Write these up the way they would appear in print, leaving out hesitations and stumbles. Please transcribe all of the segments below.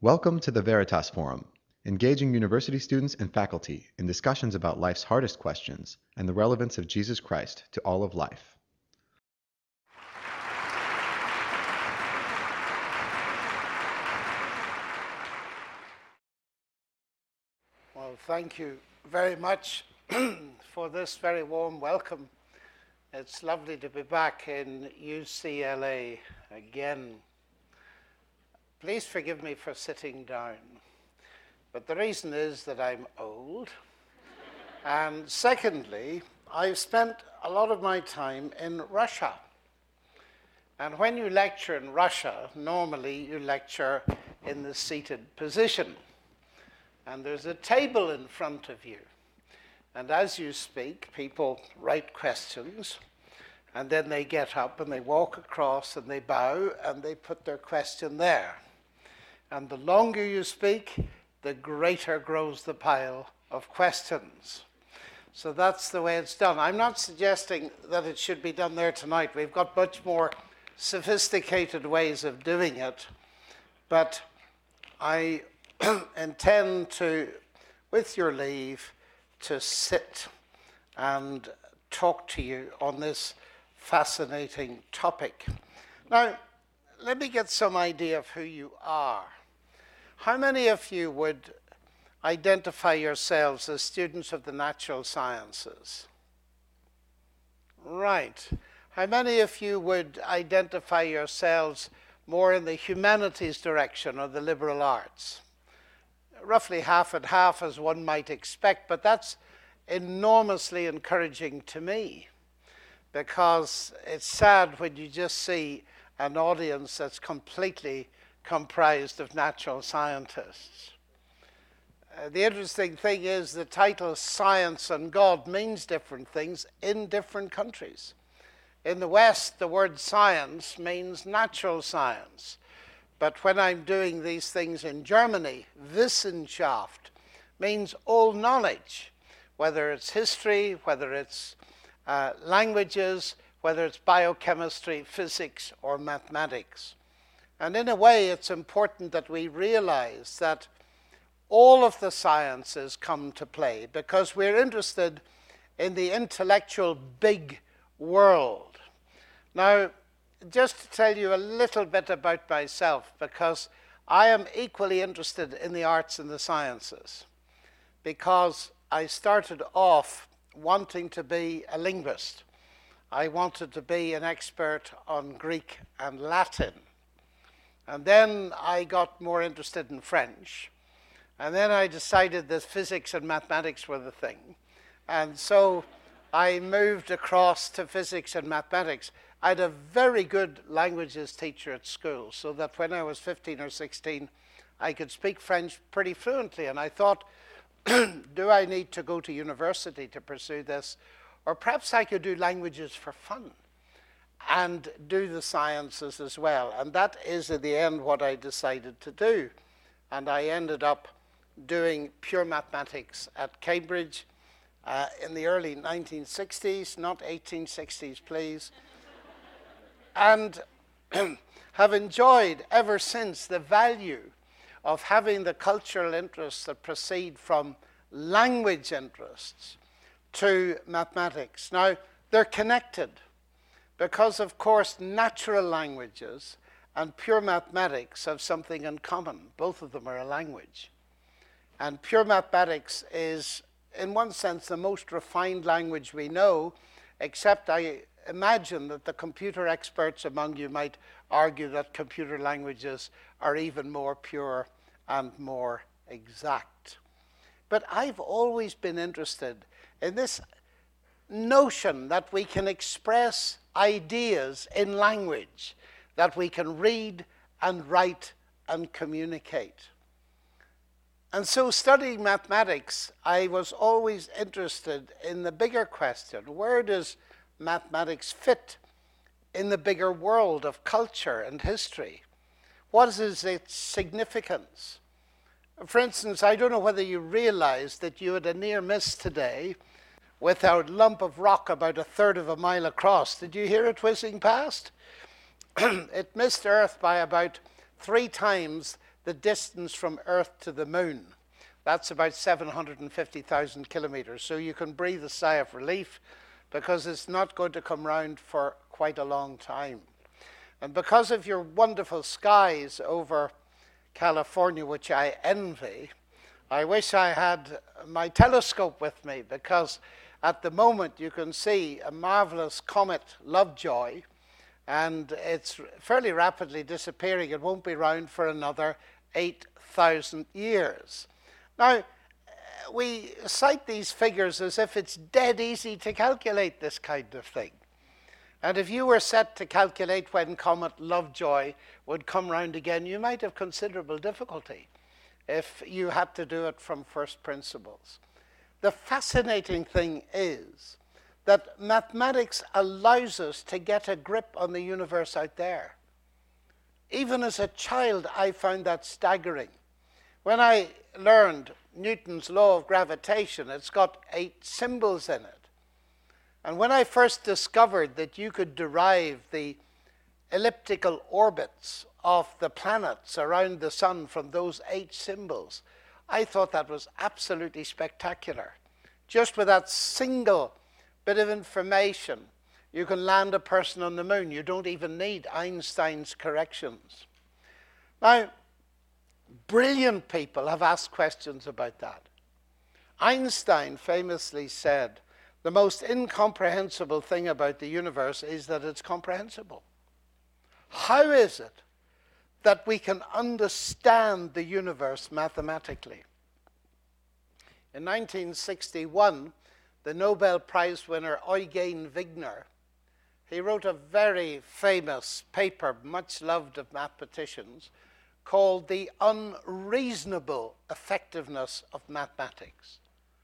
Welcome to the Veritas Forum, engaging university students and faculty in discussions about life's hardest questions and the relevance of Jesus Christ to all of life. Well, thank you very much for this very warm welcome. It's lovely to be back in UCLA again. Please forgive me for sitting down, but the reason is that I'm old. And secondly, I've spent a lot of my time in Russia. And when you lecture in Russia, normally you lecture in the seated position. And there's a table in front of you. And as you speak, people write questions, and then they get up and they walk across and they bow and they put their question there. And the longer you speak, the greater grows the pile of questions. So that's the way it's done. I'm not suggesting that it should be done there tonight. We've got much more sophisticated ways of doing it. But I intend to, with your leave, to sit and talk to you on this fascinating topic. Now, let me get some idea of who you are. How many of you would identify yourselves as students of the natural sciences? Right. How many of you would identify yourselves more in the humanities direction or the liberal arts? Roughly half and half, as one might expect, but that's enormously encouraging to me, because it's sad when you just see an audience that's completely comprised of natural scientists. The interesting thing is the title Science and God means different things in different countries. In the West, the word science means natural science. But when I'm doing these things in Germany, Wissenschaft means all knowledge, whether it's history, whether it's languages, whether it's biochemistry, physics, or mathematics. And in a way, it's important that we realize that all of the sciences come to play because we're interested in the intellectual big world. Now, just to tell you a little bit about myself, because I am equally interested in the arts and the sciences, because I started off wanting to be a linguist. I wanted to be an expert on Greek and Latin. And then I got more interested in French. And then I decided that physics and mathematics were the thing. And so I moved across to physics and mathematics. I had a very good languages teacher at school, so that when I was 15 or 16, I could speak French pretty fluently. And I thought, do I need to go to university to pursue this? Or perhaps I could do languages for fun and do the sciences as well. And that is, in the end, what I decided to do. And I ended up doing pure mathematics at Cambridge in the early 1960s, not 1860s, please. And have enjoyed ever since the value of having the cultural interests that proceed from language interests to mathematics. Now, they're connected because, of course, natural languages and pure mathematics have something in common. Both of them are a language. And pure mathematics is, in one sense, the most refined language we know, except I imagine that the computer experts among you might argue that computer languages are even more pure and more exact. But I've always been interested in this notion that we can express ideas in language, that we can read and write and communicate. And so studying mathematics, I was always interested in the bigger question: where does mathematics fit in the bigger world of culture and history? What is its significance? For instance, I don't know whether you realized that you had a near miss today with a lump of rock about a third of a mile across. Did you hear it whizzing past? It missed Earth by about 3 times the distance from Earth to the moon. That's about 750,000 kilometers. So you can breathe a sigh of relief because it's not going to come round for quite a long time. And because of your wonderful skies over California, which I envy, I wish I had my telescope with me, because at the moment you can see a marvelous comet, Lovejoy, and it's fairly rapidly disappearing. It won't be round for another 8,000 years. Now, we cite these figures as if it's dead easy to calculate this kind of thing. And if you were set to calculate when comet Lovejoy would come round again, you might have considerable difficulty if you had to do it from first principles. The fascinating thing is that mathematics allows us to get a grip on the universe out there. Even as a child, I found that staggering. When I learned Newton's law of gravitation, it's got 8 symbols in it. And when I first discovered that you could derive the elliptical orbits of the planets around the sun from those 8 symbols, I thought that was absolutely spectacular. Just with that single bit of information, you can land a person on the moon. You don't even need Einstein's corrections. Now, brilliant people have asked questions about that. Einstein famously said, the most incomprehensible thing about the universe is that it's comprehensible. How is it that we can understand the universe mathematically? In 1961, the Nobel Prize winner Eugen Wigner, he wrote a very famous paper, much loved of mathematicians, called The Unreasonable Effectiveness of Mathematics.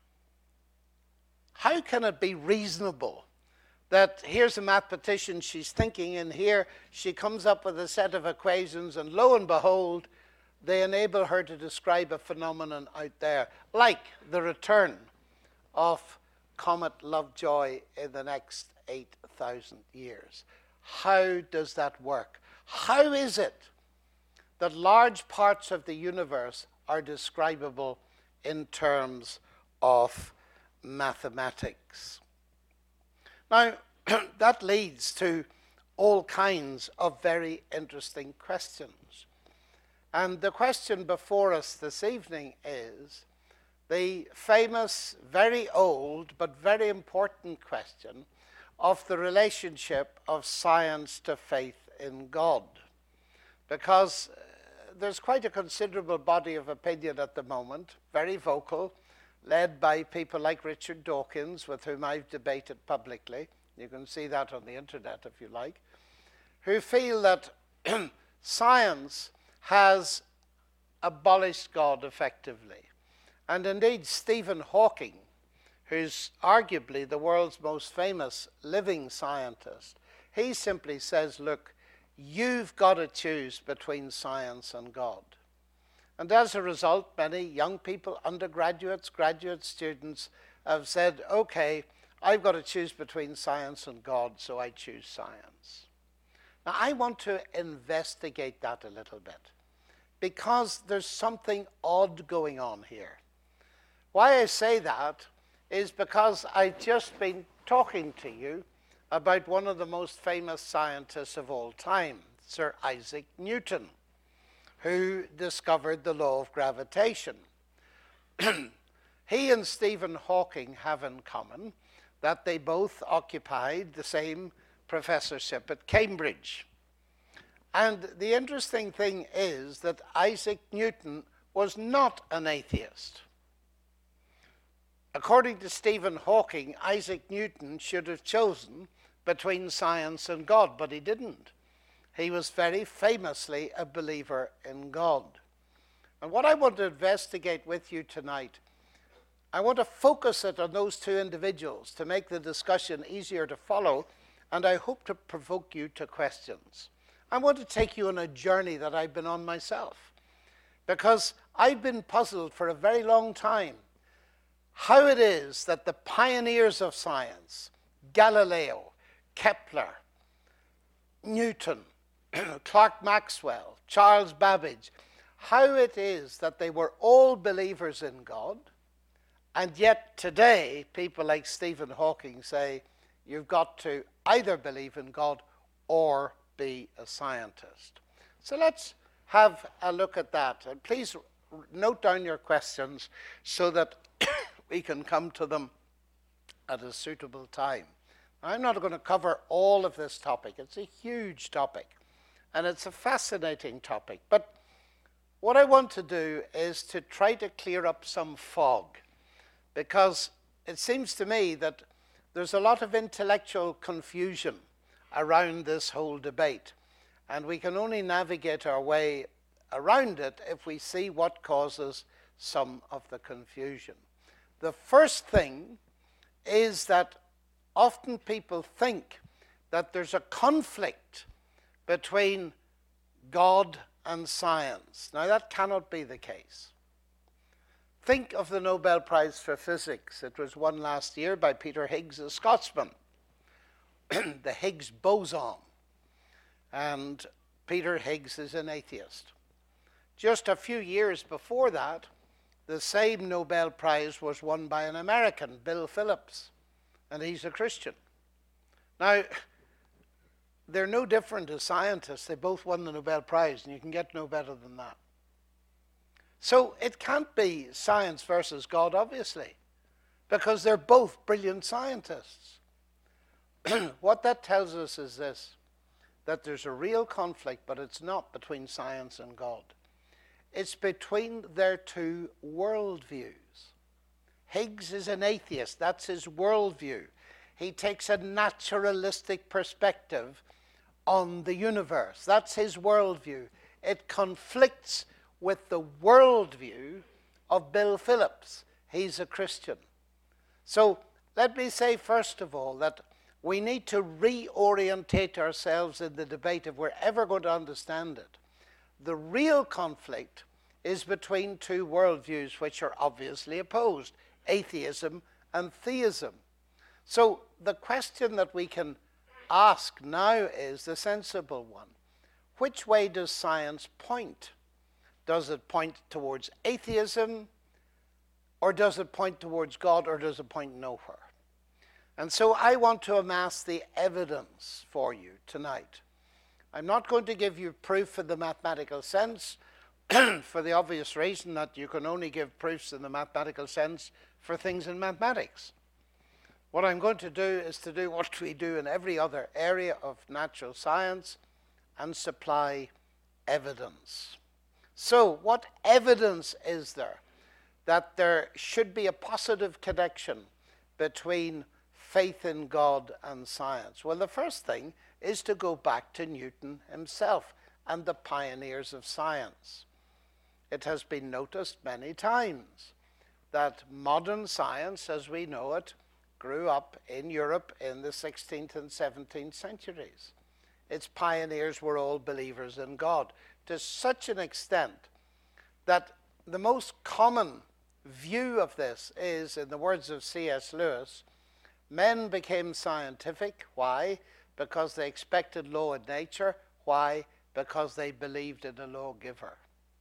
How can it be reasonable that here's a mathematician, she's thinking, and here she comes up with a set of equations, and lo and behold, they enable her to describe a phenomenon out there, like the return of comet Lovejoy in the next 8,000 years. How does that work? How is it that large parts of the universe are describable in terms of mathematics? Now, that leads to all kinds of very interesting questions. And the question before us this evening is the famous, very old, but very important question of the relationship of science to faith in God. Because there's quite a considerable body of opinion at the moment, very vocal, led by people like Richard Dawkins, with whom I've debated publicly. You can see that on the internet if you like, who feel that science has abolished God effectively. And indeed, Stephen Hawking, who's arguably the world's most famous living scientist, he simply says, look, you've got to choose between science and God. And as a result, many young people, undergraduates, graduate students, have said, okay, I've got to choose between science and God, so I choose science. Now, I want to investigate that a little bit, because there's something odd going on here. Why I say that is because I've just been talking to you about one of the most famous scientists of all time, Sir Isaac Newton, who discovered the law of gravitation. He and Stephen Hawking have in common that they both occupied the same professorship at Cambridge. And the interesting thing is that Isaac Newton was not an atheist. According to Stephen Hawking, Isaac Newton should have chosen between science and God, but he didn't. He was very famously a believer in God. And what I want to investigate with you tonight, I want to focus it on those two individuals to make the discussion easier to follow, and I hope to provoke you to questions. I want to take you on a journey that I've been on myself, because I've been puzzled for a very long time how it is that the pioneers of science, Galileo, Kepler, Newton, Clerk Maxwell, Charles Babbage, how it is that they were all believers in God, and yet today people like Stephen Hawking say you've got to either believe in God or be a scientist. So let's have a look at that. And please note down your questions so that we can come to them at a suitable time. I'm not going to cover all of this topic. It's a huge topic, and it's a fascinating topic. But what I want to do is to try to clear up some fog, because it seems to me that there's a lot of intellectual confusion around this whole debate, and we can only navigate our way around it if we see what causes some of the confusion. The first thing is that often people think that there's a conflict between God and science. Now, that cannot be the case. Think of the Nobel Prize for Physics. It was won last year by Peter Higgs, a Scotsman, the Higgs boson. And Peter Higgs is an atheist. Just a few years before that, the same Nobel Prize was won by an American, Bill Phillips, and he's a Christian. Now, they're no different as scientists. They both won the Nobel Prize, and you can get no better than that. So it can't be science versus God, obviously, because they're both brilliant scientists. What that tells us is this, that there's a real conflict, but it's not between science and God. It's between their two worldviews. Higgs is an atheist. That's his worldview. He takes a naturalistic perspective on the universe. That's his worldview. It conflicts with the worldview of Bill Phillips. He's a Christian. So let me say first of all that we need to reorientate ourselves in the debate if we're ever going to understand it. The real conflict is between two worldviews which are obviously opposed, atheism and theism. So the question that we can ask now is the sensible one. Which way does science point? Does it point towards atheism, or does it point towards God, or does it point nowhere? And so I want to amass the evidence for you tonight. I'm not going to give you proof in the mathematical sense for the obvious reason that you can only give proofs in the mathematical sense for things in mathematics. What I'm going to do is to do what we do in every other area of natural science and supply evidence. So what evidence is there that there should be a positive connection between faith in God and science? Well, the first thing is to go back to Newton himself and the pioneers of science. It has been noticed many times that modern science, as we know it, grew up in Europe in the 16th and 17th centuries. Its pioneers were all believers in God, to such an extent that the most common view of this is, in the words of C.S. Lewis, men became scientific. Why? Because they expected law in nature. Why? Because they believed in a lawgiver.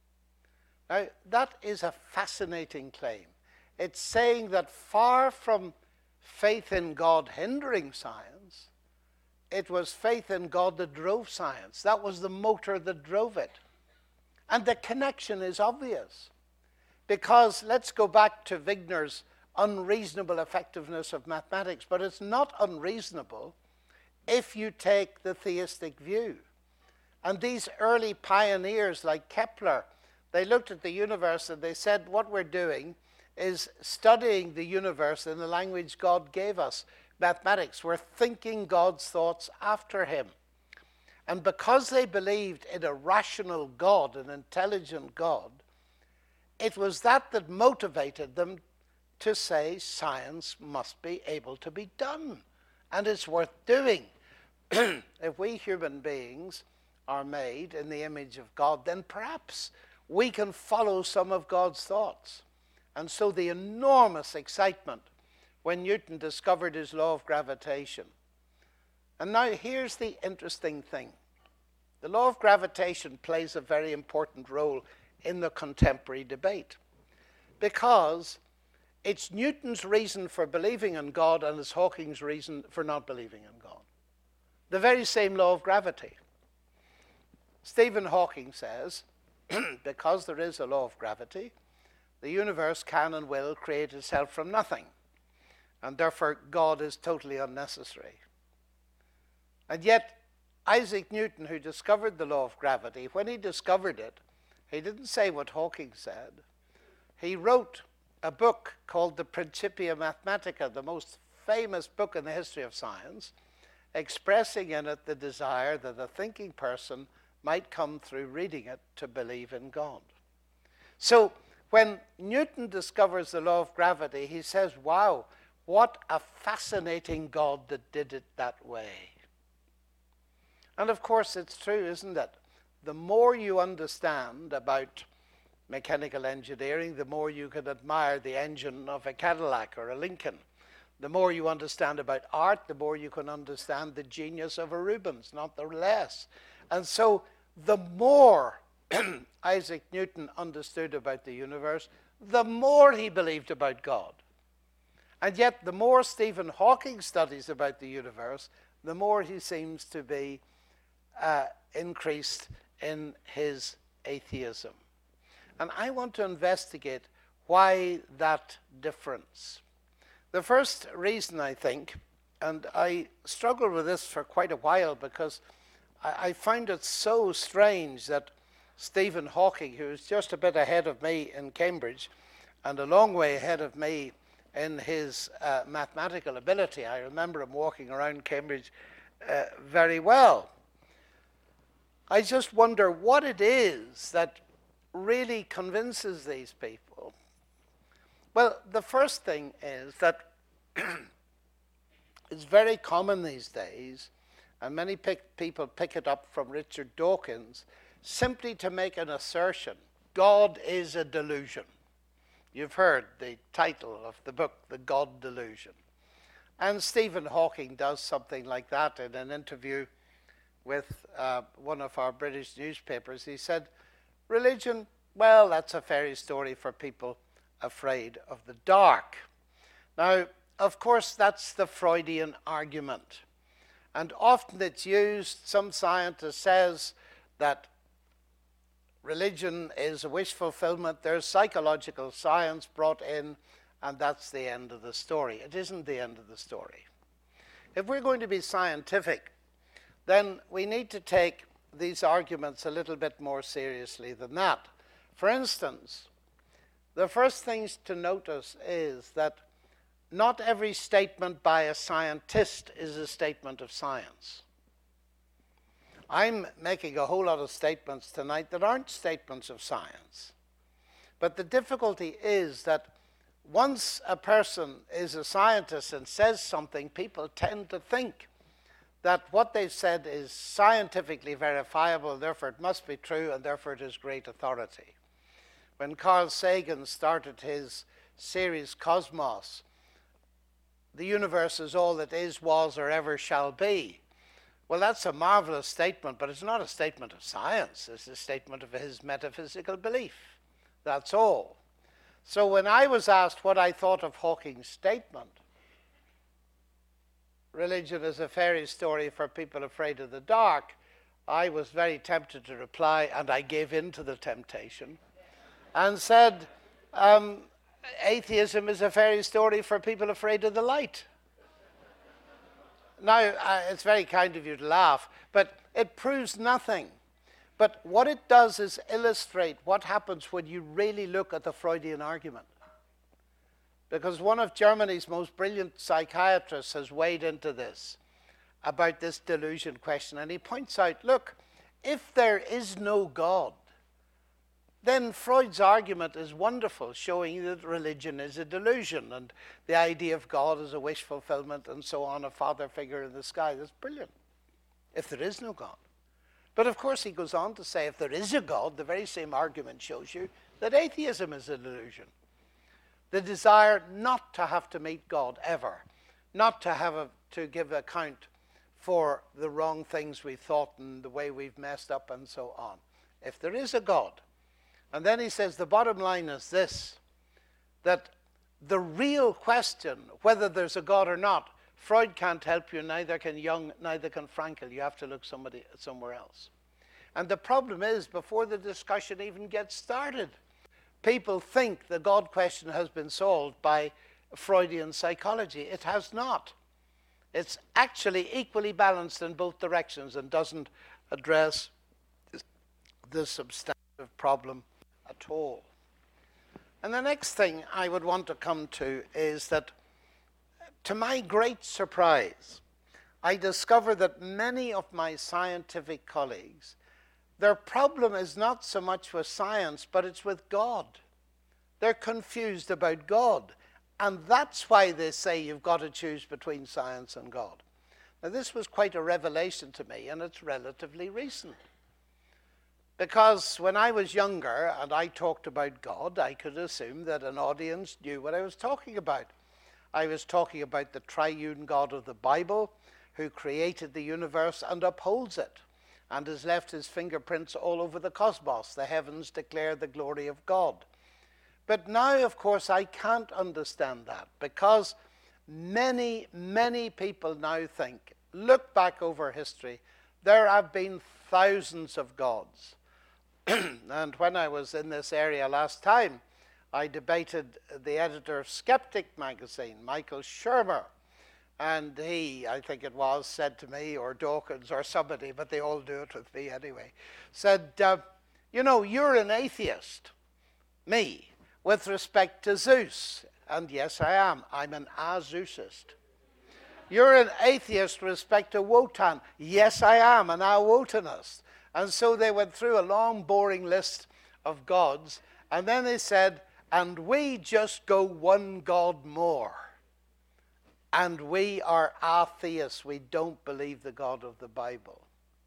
Now, that is a fascinating claim. It's saying that far from faith in God hindering science, it was faith in God that drove science. That was the motor that drove it. And the connection is obvious. Because let's go back to Wigner's unreasonable effectiveness of mathematics, but it's not unreasonable if you take the theistic view. And these early pioneers like Kepler, they looked at the universe and they said, what we're doing is studying the universe in the language God gave us, mathematics. We're thinking God's thoughts after him. And because they believed in a rational God, an intelligent God, it was that motivated them to say science must be able to be done, and it's worth doing. If we human beings are made in the image of God, then perhaps we can follow some of God's thoughts. And so the enormous excitement when Newton discovered his law of gravitation. And now here's the interesting thing. The law of gravitation plays a very important role in the contemporary debate, because it's Newton's reason for believing in God and it's Hawking's reason for not believing in God. The very same law of gravity. Stephen Hawking says, because there is a law of gravity, the universe can and will create itself from nothing, and therefore God is totally unnecessary. And yet, Isaac Newton, who discovered the law of gravity, when he discovered it, he didn't say what Hawking said. He wrote a book called the Principia Mathematica, the most famous book in the history of science, expressing in it the desire that a thinking person might come through reading it to believe in God. So when Newton discovers the law of gravity, he says, wow, what a fascinating God that did it that way. And of course it's true, isn't it? The more you understand about mechanical engineering, the more you can admire the engine of a Cadillac or a Lincoln. The more you understand about art, the more you can understand the genius of a Rubens, not the less. And so the more Isaac Newton understood about the universe, the more he believed about God. And yet the more Stephen Hawking studies about the universe, the more he seems to be increased in his atheism. And I want to investigate why that difference. The first reason, I think, and I struggled with this for quite a while because I find it so strange that Stephen Hawking, who's just a bit ahead of me in Cambridge and a long way ahead of me in his mathematical ability, I remember him walking around Cambridge very well. I just wonder what it is that really convinces these people. Well, the first thing is that it's very common these days, and many people pick it up from Richard Dawkins, simply to make an assertion. God is a delusion. You've heard the title of the book, The God Delusion. And Stephen Hawking does something like that in an interview with one of our British newspapers. He said, religion, well, that's a fairy story for people afraid of the dark. Now, of course, that's the Freudian argument. And often it's used, some scientist says that religion is a wish fulfillment. There's psychological science brought in, and that's the end of the story. It isn't the end of the story. If we're going to be scientific, then we need to take these arguments a little bit more seriously than that. For instance, the first thing to notice is that not every statement by a scientist is a statement of science. I'm making a whole lot of statements tonight that aren't statements of science. But the difficulty is that once a person is a scientist and says something, people tend to think that what they've said is scientifically verifiable, therefore it must be true, and therefore it is great authority. When Carl Sagan started his series Cosmos, the universe is all that is, was, or ever shall be. Well, that's a marvelous statement, but it's not a statement of science. It's a statement of his metaphysical belief. That's all. So when I was asked what I thought of Hawking's statement, religion is a fairy story for people afraid of the dark, I was very tempted to reply, and I gave in to the temptation, and said, atheism is a fairy story for people afraid of the light. Now, it's very kind of you to laugh, but it proves nothing. But what it does is illustrate what happens when you really look at the Freudian argument. Because one of Germany's most brilliant psychiatrists has weighed into this, about this delusion question, and he points out, look, if there is no God, then Freud's argument is wonderful, showing that religion is a delusion, and the idea of God is a wish fulfillment, and so on, a father figure in the sky. That's brilliant, if there is no God. But of course he goes on to say, if there is a God, the very same argument shows you that atheism is a delusion. The desire not to have to meet God ever, not to have to give account for the wrong things we thought and the way we've messed up and so on. If there is a God, And then he says the bottom line is this, that the real question, whether there's a God or not, Freud can't help you, neither can Jung, neither can Frankl. You have to look somewhere else. And the problem is, before the discussion even gets started, people think the God question has been solved by Freudian psychology. It has not. It's actually equally balanced in both directions and doesn't address the substantive problem at all. And the next thing I would want to come to is that, to my great surprise, I discover that many of my scientific colleagues, their problem is not so much with science, but it's with God. They're confused about God. And that's why they say you've got to choose between science and God. Now, this was quite a revelation to me, and it's relatively recent. Because when I was younger and I talked about God, I could assume that an audience knew what I was talking about. I was talking about the triune God of the Bible, who created the universe and upholds it, and has left his fingerprints all over the cosmos. The heavens declare the glory of God. But now, of course, I can't understand that, because many, many people now think, look back over history, there have been thousands of gods. And when I was in this area last time, I debated the editor of Skeptic magazine, Michael Shermer, and he, I think it was, said to me, or Dawkins or somebody, but they all do it with me anyway, said, you know, you're an atheist, me, with respect to Zeus. And yes, I am. I'm an Azeusist. You're an atheist with respect to Wotan. Yes, I am, an Awotanist. And so they went through a long, boring list of gods, and then they said, and we just go one God more. And we are atheists. We don't believe the God of the Bible.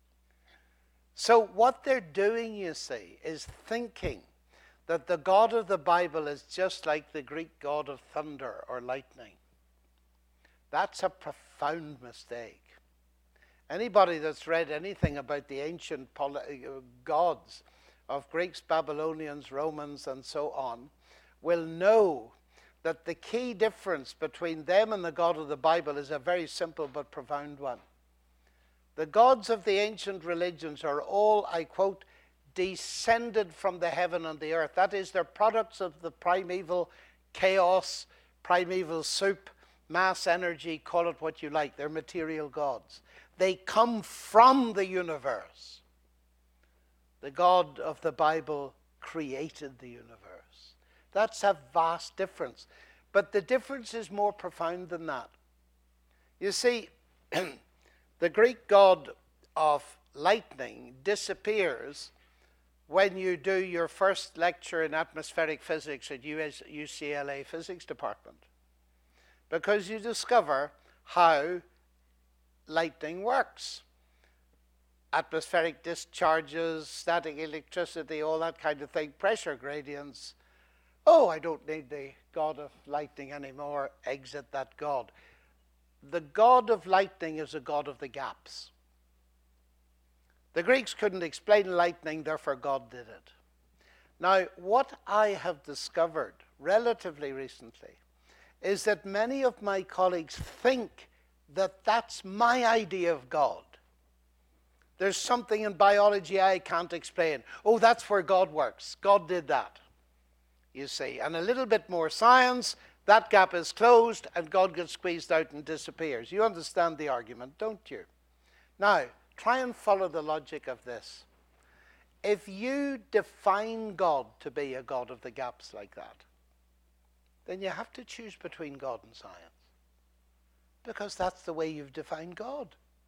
So what they're doing, you see, is thinking that the God of the Bible is just like the Greek god of thunder or lightning. That's a profound mistake. Anybody that's read anything about the ancient gods of Greeks, Babylonians, Romans, and so on, will know that the key difference between them and the God of the Bible is a very simple but profound one. The gods of the ancient religions are all, I quote, descended from the heaven and the earth. That is, they're products of the primeval chaos, primeval soup, mass energy, call it what you like. They're material gods. They come from the universe. The God of the Bible created the universe. That's a vast difference. But the difference is more profound than that. You see, the Greek god of lightning disappears when you do your first lecture in atmospheric physics at UCLA Physics Department, because you discover how lightning works. Atmospheric discharges, static electricity, all that kind of thing, pressure gradients. Oh, I don't need the God of lightning anymore. Exit that God. The God of lightning is a God of the gaps. The Greeks couldn't explain lightning, therefore God did it. Now, what I have discovered relatively recently is that many of my colleagues think that that's my idea of God. There's something in biology I can't explain. Oh, that's where God works. God did that, you see. And a little bit more science, that gap is closed, and God gets squeezed out and disappears. You understand the argument, don't you? Now, try and follow the logic of this. If you define God to be a God of the gaps like that, then you have to choose between God and science, because that's the way you've defined God.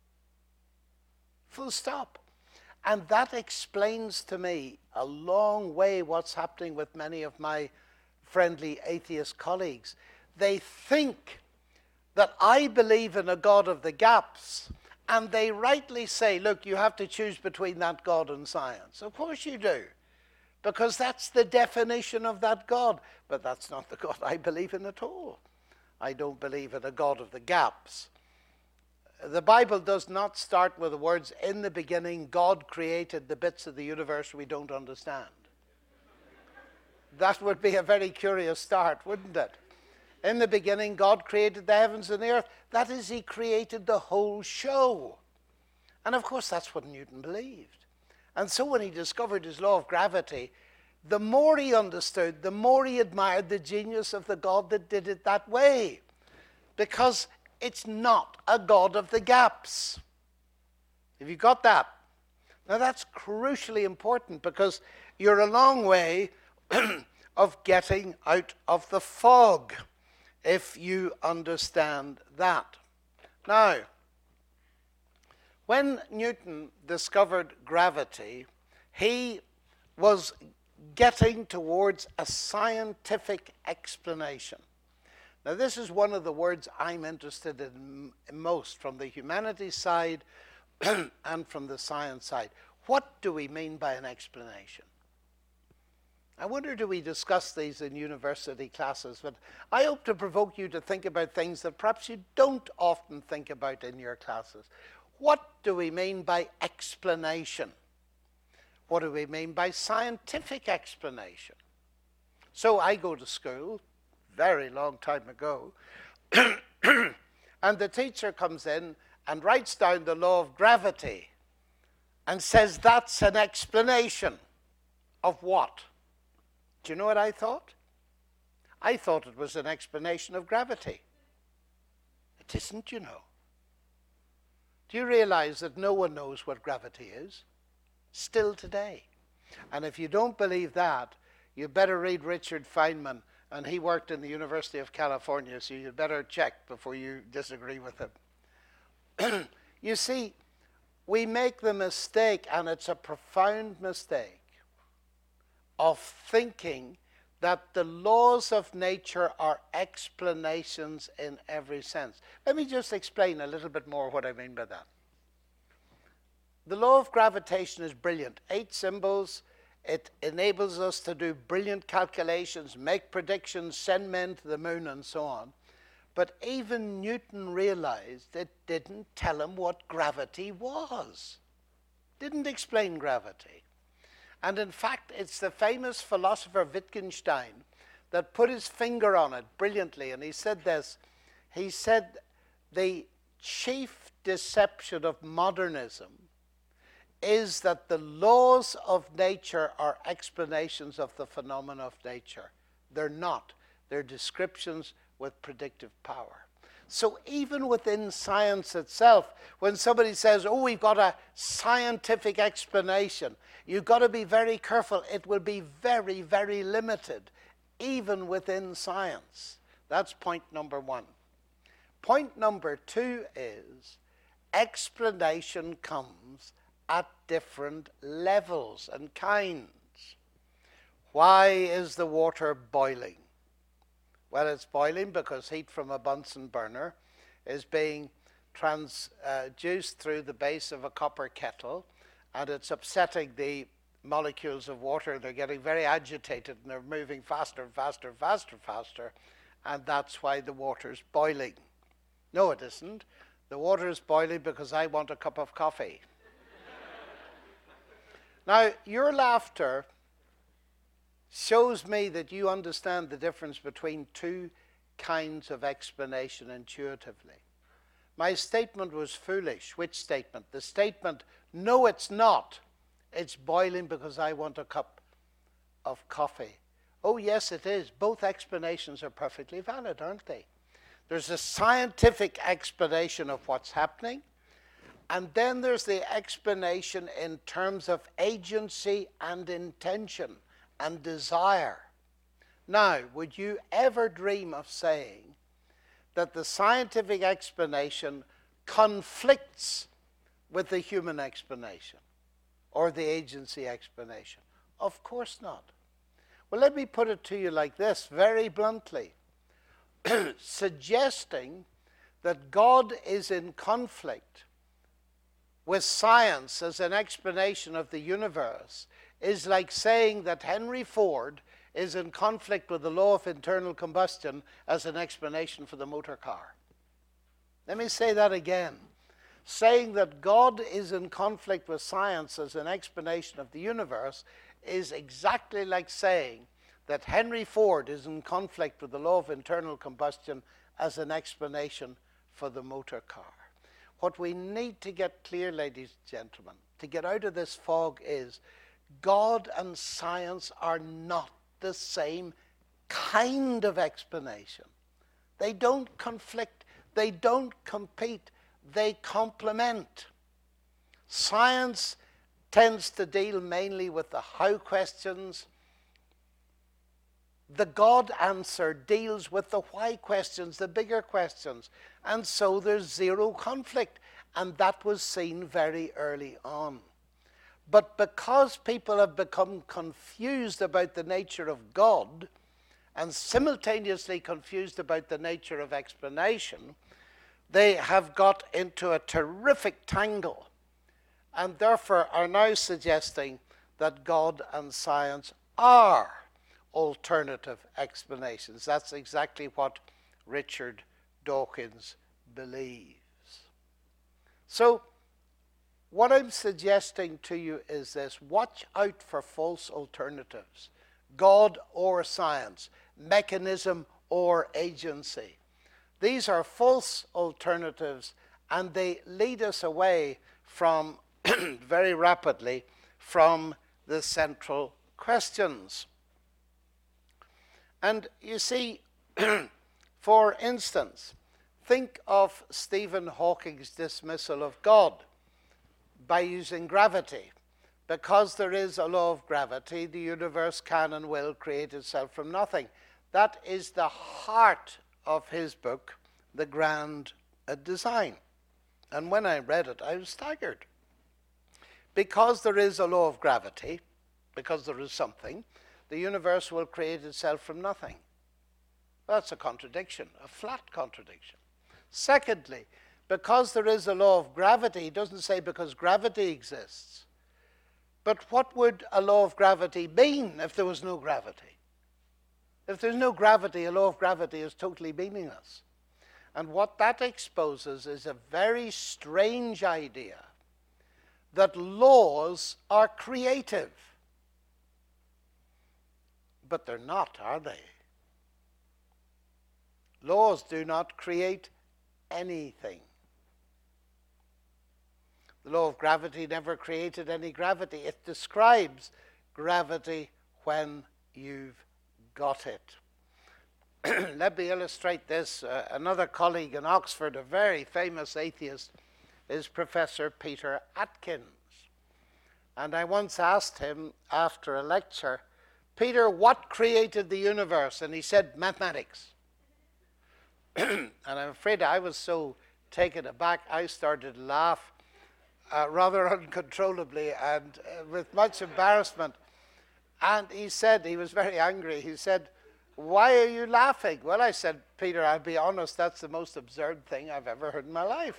Full stop. And that explains to me a long way what's happening with many of my friendly atheist colleagues. They think that I believe in a God of the gaps, and they rightly say, look, you have to choose between that God and science. Of course you do, because that's the definition of that God. But that's not the God I believe in at all. I don't believe in a God of the gaps. The Bible does not start with the words, in the beginning, God created the bits of the universe we don't understand. That would be a very curious start, wouldn't it? In the beginning, God created the heavens and the earth. That is, he created the whole show. And of course, that's what Newton believed. And so when he discovered his law of gravity, the more he understood, the more he admired the genius of the God that did it that way. Because it's not a God of the gaps. Have you got that? Now that's crucially important, because you're a long way of getting out of the fog if you understand that. Now, when Newton discovered gravity, he was getting towards a scientific explanation. Now, this is one of the words I'm interested in most, from the humanities side and from the science side. What do we mean by an explanation? I wonder, do we discuss these in university classes? But I hope to provoke you to think about things that perhaps you don't often think about in your classes. What do we mean by explanation? What do we mean by scientific explanation? So I go to school, very long time ago, and the teacher comes in and writes down the law of gravity and says that's an explanation of what? Do you know what I thought? I thought it was an explanation of gravity. It isn't, you know. Do you realize that no one knows what gravity is? Still today. And if you don't believe that, you better read Richard Feynman, and he worked in the University of California, so you better check before you disagree with him. You see, we make the mistake, and it's a profound mistake, of thinking that the laws of nature are explanations in every sense. Let me just explain a little bit more what I mean by that. The law of gravitation is brilliant. 8 symbols. It enables us to do brilliant calculations, make predictions, send men to the moon, and so on. But even Newton realized it didn't tell him what gravity was. Didn't explain gravity. And in fact, it's the famous philosopher Wittgenstein that put his finger on it brilliantly. And he said this. He said, the chief deception of modernism is that the laws of nature are explanations of the phenomena of nature. They're not. They're descriptions with predictive power. So even within science itself, when somebody says, oh, we've got a scientific explanation, you've got to be very careful. It will be very, very limited, even within science. That's point number one. Point number two is explanation comes at different levels and kinds. Why is the water boiling? Well, it's boiling because heat from a Bunsen burner is being transduced through the base of a copper kettle, and it's upsetting the molecules of water. They're getting very agitated, and they're moving faster and faster and faster and faster, and that's why the water's boiling. No, it isn't. The water is boiling because I want a cup of coffee. Now, your laughter shows me that you understand the difference between two kinds of explanation intuitively. My statement was foolish. Which statement? The statement, no, it's not. It's boiling because I want a cup of coffee. Oh, yes, it is. Both explanations are perfectly valid, aren't they? There's a scientific explanation of what's happening, and then there's the explanation in terms of agency and intention and desire. Now, would you ever dream of saying that the scientific explanation conflicts with the human explanation or the agency explanation? Of course not. Well, let me put it to you like this, very bluntly. Suggesting that God is in conflict with science as an explanation of the universe is like saying that Henry Ford is in conflict with the law of internal combustion as an explanation for the motor car. Let me say that again. Saying that God is in conflict with science as an explanation of the universe is exactly like saying that Henry Ford is in conflict with the law of internal combustion as an explanation for the motor car. What we need to get clear, ladies and gentlemen, to get out of this fog is God and science are not the same kind of explanation. They don't conflict. They don't compete. They complement. Science tends to deal mainly with the how questions. The God answer deals with the why questions, the bigger questions. And so there's zero conflict. And that was seen very early on. But because people have become confused about the nature of God and simultaneously confused about the nature of explanation, they have got into a terrific tangle and therefore are now suggesting that God and science are alternative explanations. That's exactly what Richard Dawkins believes. So, what I'm suggesting to you is this: watch out for false alternatives. God or science, mechanism or agency. These are false alternatives, and they lead us away from, very rapidly, from the central questions. And you see, for instance, think of Stephen Hawking's dismissal of God by using gravity. Because there is a law of gravity, the universe can and will create itself from nothing. That is the heart of his book, The Grand Design. And when I read it, I was staggered. Because there is a law of gravity, because there is something, the universe will create itself from nothing. That's a contradiction, a flat contradiction. Secondly, because there is a law of gravity, he doesn't say because gravity exists. But what would a law of gravity mean if there was no gravity? If there's no gravity, a law of gravity is totally meaningless. And what that exposes is a very strange idea that laws are creative. But they're not, are they? Laws do not create anything. The law of gravity never created any gravity. It describes gravity when you've got it. Let me illustrate this. Another colleague in Oxford, a very famous atheist, is Professor Peter Atkins. And I once asked him after a lecture, Peter, what created the universe? And he said, mathematics. And I'm afraid I was so taken aback, I started to laugh rather uncontrollably and with much embarrassment. And he said, he was very angry, he said, why are you laughing? Well, I said, Peter, I'll be honest, that's the most absurd thing I've ever heard in my life.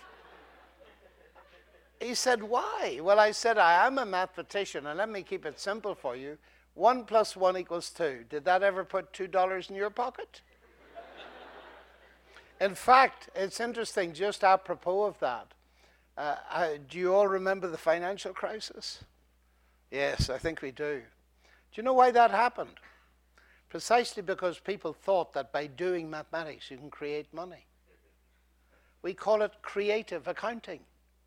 He said, why? Well, I said, I am a mathematician, and let me keep it simple for you. 1 + 1 = 2. Did that ever put $2 in your pocket? In fact, it's interesting, just apropos of that. Do you all remember the financial crisis? Yes, I think we do. Do you know why that happened? Precisely because people thought that by doing mathematics you can create money. We call it creative accounting.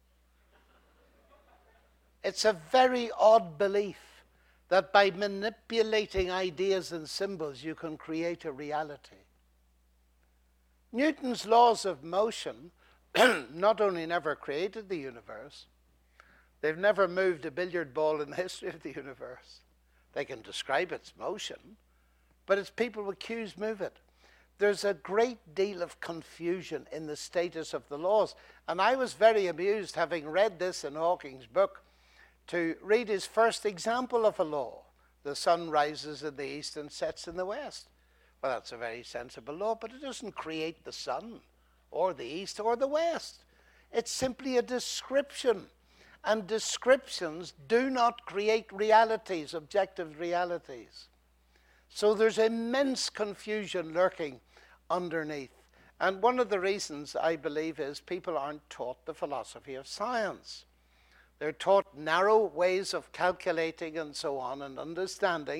It's a very odd belief that by manipulating ideas and symbols you can create a reality. Newton's laws of motion not only never created the universe, they've never moved a billiard ball in the history of the universe. They can describe its motion, but its people with cues move it. There's a great deal of confusion in the status of the laws. And I was very amused, having read this in Hawking's book, to read his first example of a law. The sun rises in the east and sets in the west. Well, that's a very sensible law, but it doesn't create the sun or the east or the west. It's simply a description. And descriptions do not create realities, objective realities. So there's immense confusion lurking underneath. And one of the reasons, I believe, is people aren't taught the philosophy of science. They're taught narrow ways of calculating and so on and understanding,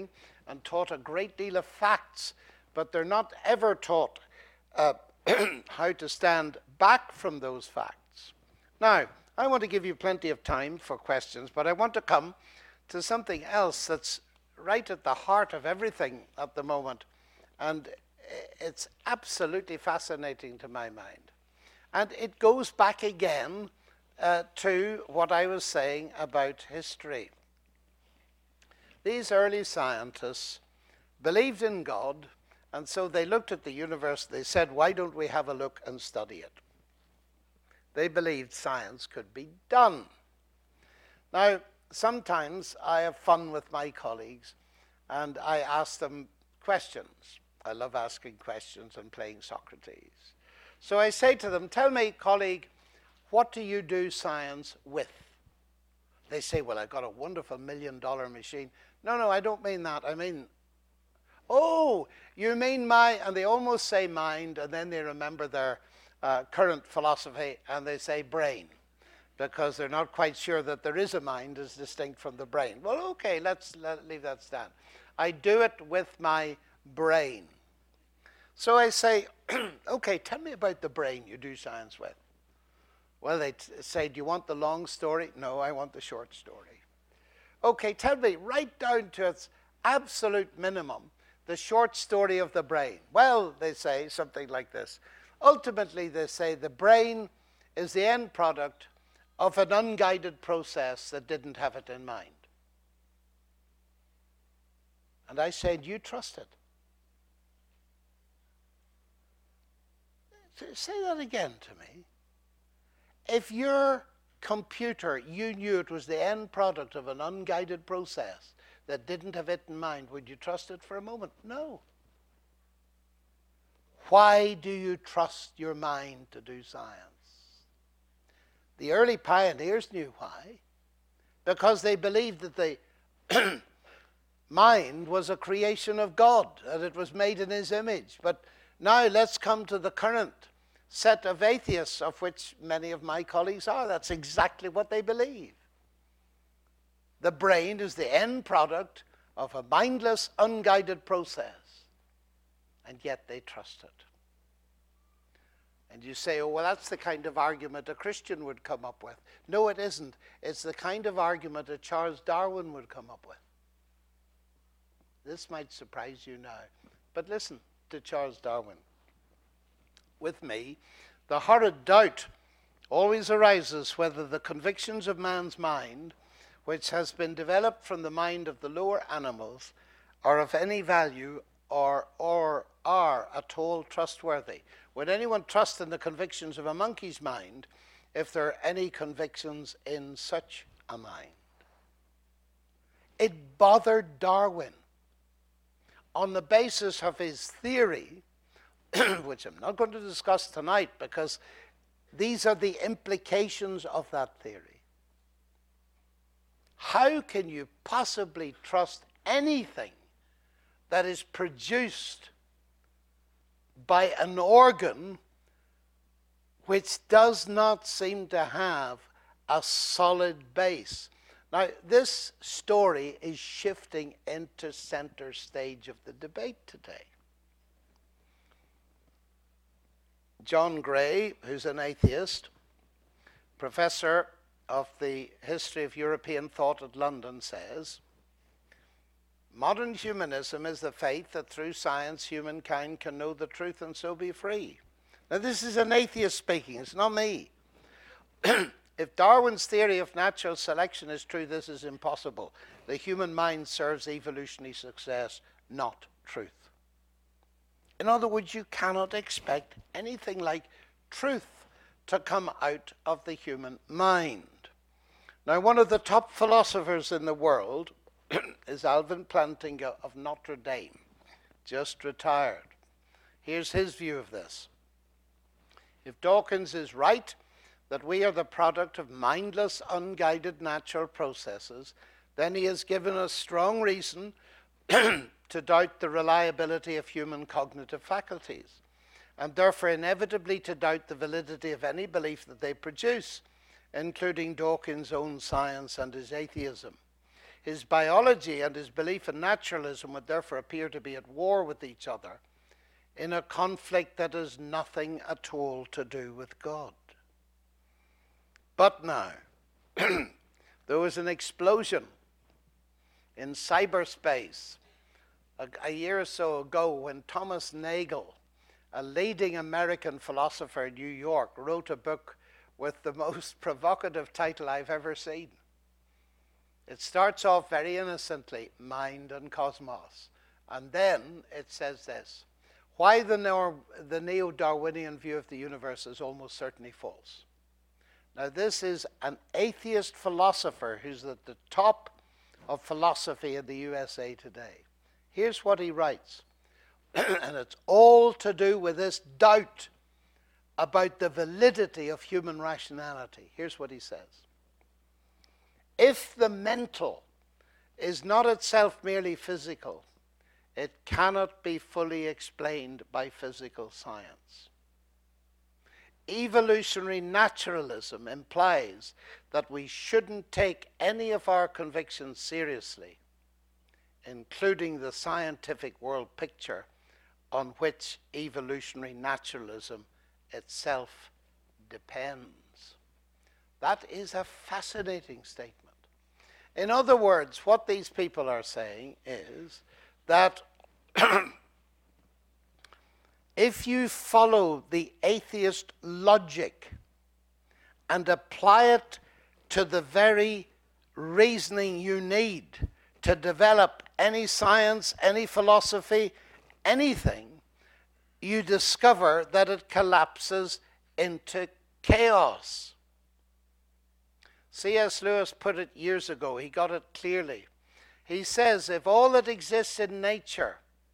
and taught a great deal of facts, but they're not ever taught how to stand back from those facts. Now, I want to give you plenty of time for questions, but I want to come to something else that's right at the heart of everything at the moment, and it's absolutely fascinating to my mind. And it goes back again to what I was saying about history. These early scientists believed in God, and so they looked at the universe. They said, why don't we have a look and study it? They believed science could be done. Now, sometimes I have fun with my colleagues, and I ask them questions. I love asking questions and playing Socrates. So I say to them, tell me, colleague, what do you do science with? They say, well, I've got a wonderful $1 million machine. No, I don't mean that. I mean, oh, you mean and they almost say mind, and then they remember their current philosophy, and they say brain, because they're not quite sure that there is a mind as distinct from the brain. Well, okay, let's leave that stand. I do it with my brain. So I say, okay, tell me about the brain you do science with. Well, they say, do you want the long story? No, I want the short story. Okay, tell me right down to its absolute minimum, the short story of the brain. Well, they say something like this. Ultimately, they say the brain is the end product of an unguided process that didn't have it in mind. And I said, you trust it. Say that again to me. If your computer, you knew it was the end product of an unguided process that didn't have it in mind, would you trust it for a moment? No. Why do you trust your mind to do science? The early pioneers knew why. Because they believed that the mind was a creation of God, that it was made in his image. But now let's come to the current set of atheists, of which many of my colleagues are. That's exactly what they believe. The brain is the end product of a mindless, unguided process, and yet they trust it. And you say, oh, well, that's the kind of argument a Christian would come up with. No, it isn't. It's the kind of argument that Charles Darwin would come up with. This might surprise you now, but listen to Charles Darwin. With me, the horrid doubt always arises whether the convictions of man's mind, which has been developed from the mind of the lower animals, are of any value or are at all trustworthy. Would anyone trust in the convictions of a monkey's mind if there are any convictions in such a mind? It bothered Darwin. On the basis of his theory, which I'm not going to discuss tonight because these are the implications of that theory. How can you possibly trust anything that is produced by an organ which does not seem to have a solid base? Now, this story is shifting into center stage of the debate today. John Gray, who's an atheist, professor of the history of European thought at London, says, modern humanism is the faith that through science humankind can know the truth and so be free. Now, this is an atheist speaking, it's not me. If Darwin's theory of natural selection is true, this is impossible. The human mind serves evolutionary success, not truth. In other words, you cannot expect anything like truth to come out of the human mind. Now, one of the top philosophers in the world is Alvin Plantinga of Notre Dame, just retired. Here's his view of this. If Dawkins is right that we are the product of mindless, unguided natural processes, then he has given us strong reason to doubt the reliability of human cognitive faculties, and therefore inevitably to doubt the validity of any belief that they produce, including Dawkins' own science and his atheism. His biology and his belief in naturalism would therefore appear to be at war with each other in a conflict that has nothing at all to do with God. But now, there was an explosion in cyberspace a year or so ago when Thomas Nagel, a leading American philosopher in New York, wrote a book with the most provocative title I've ever seen. It starts off very innocently, Mind and Cosmos. And then it says this: why the neo-Darwinian view of the universe is almost certainly false. Now, this is an atheist philosopher who's at the top of philosophy in the USA today. Here's what he writes, and it's all to do with this doubt about the validity of human rationality. Here's what he says: if the mental is not itself merely physical, it cannot be fully explained by physical science. Evolutionary naturalism implies that we shouldn't take any of our convictions seriously, including the scientific world picture on which evolutionary naturalism itself depends. That is a fascinating statement. In other words, what these people are saying is that if you follow the atheist logic and apply it to the very reasoning you need to develop any science, any philosophy, anything, you discover that it collapses into chaos. C.S. Lewis put it years ago. He got it clearly. He says, if all that exists in nature,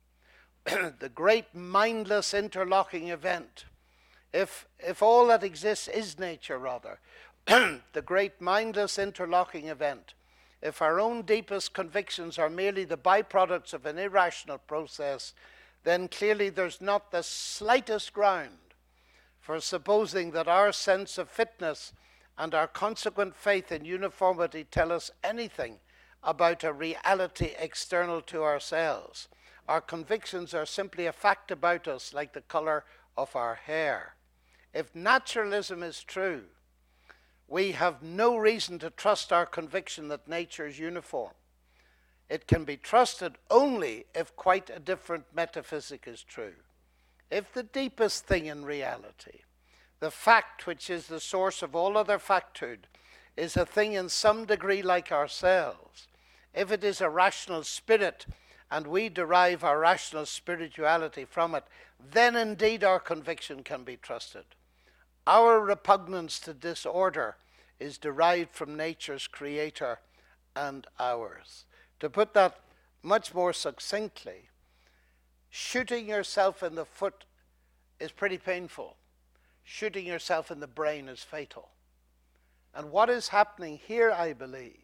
the great mindless interlocking event, if all that exists is nature, rather, the great mindless interlocking event, if our own deepest convictions are merely the byproducts of an irrational process, then clearly there's not the slightest ground for supposing that our sense of fitness and our consequent faith in uniformity tell us anything about a reality external to ourselves. Our convictions are simply a fact about us, like the color of our hair. If naturalism is true, we have no reason to trust our conviction that nature is uniform. It can be trusted only if quite a different metaphysic is true. If the deepest thing in reality, the fact which is the source of all other facthood, is a thing in some degree like ourselves, if it is a rational spirit and we derive our rational spirituality from it, then indeed our conviction can be trusted. Our repugnance to disorder is derived from nature's creator and ours. To put that much more succinctly, shooting yourself in the foot is pretty painful. Shooting yourself in the brain is fatal. And what is happening here, I believe,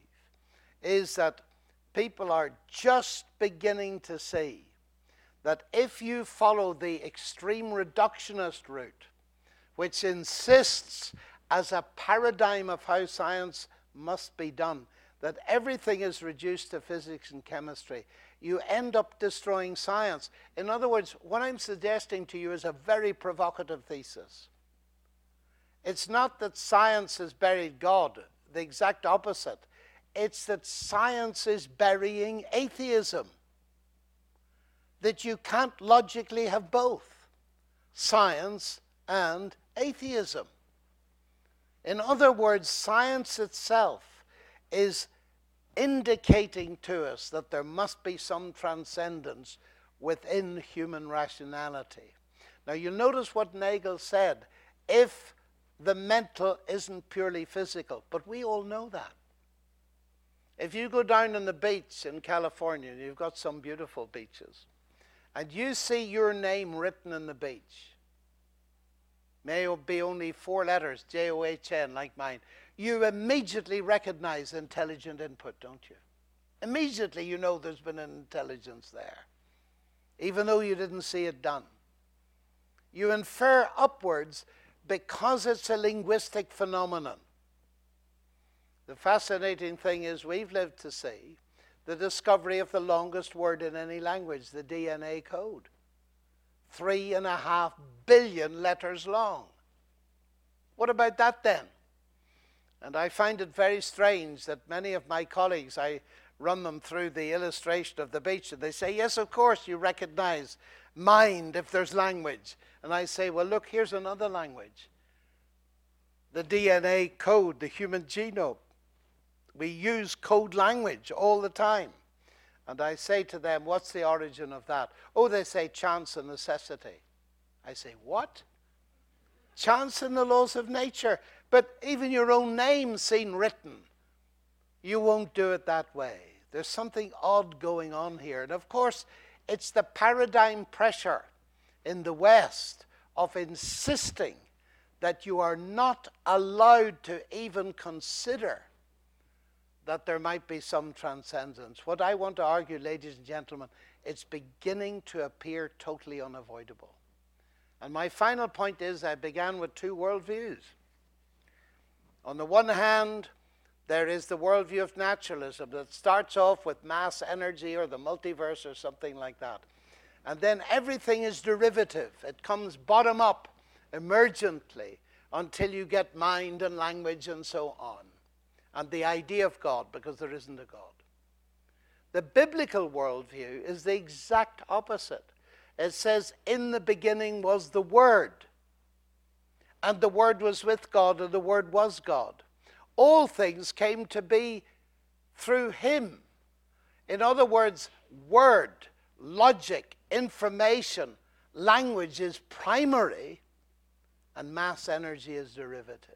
is that people are just beginning to see that if you follow the extreme reductionist route, which insists as a paradigm of how science must be done, that everything is reduced to physics and chemistry, you end up destroying science. In other words, what I'm suggesting to you is a very provocative thesis. It's not that science has buried God, the exact opposite. It's that science is burying atheism. That you can't logically have both science and atheism. In other words, science itself is indicating to us that there must be some transcendence within human rationality. Now you'll notice what Nagel said, if the mental isn't purely physical, but we all know that. If you go down on the beach in California, you've got some beautiful beaches, and you see your name written on the beach, may it be only 4 letters, John, like mine, you immediately recognize intelligent input, don't you? Immediately you know there's been an intelligence there, even though you didn't see it done. You infer upwards because it's a linguistic phenomenon. The fascinating thing is we've lived to see the discovery of the longest word in any language, the DNA code. 3.5 billion letters long. What about that then? And I find it very strange that many of my colleagues, I run them through the illustration of the beach, and they say, yes, of course, you recognize mind if there's language. And I say, well, look, here's another language. The DNA code, the human genome. We use code language all the time. And I say to them, what's the origin of that? Oh, they say chance and necessity. I say, what? Chance and the laws of nature. But even your own name seen written, you won't do it that way. There's something odd going on here. And of course, it's the paradigm pressure in the West of insisting that you are not allowed to even consider that there might be some transcendence. What I want to argue, ladies and gentlemen, it's beginning to appear totally unavoidable. And my final point is, I began with two worldviews. On the one hand, there is the worldview of naturalism that starts off with mass energy or the multiverse or something like that. And then everything is derivative. It comes bottom up, emergently, until you get mind and language and so on. And the idea of God, because there isn't a God. The biblical worldview is the exact opposite. It says, in the beginning was the Word, and the Word was with God, and the Word was God. All things came to be through Him. In other words, word, logic, information, language is primary, and mass energy is derivative.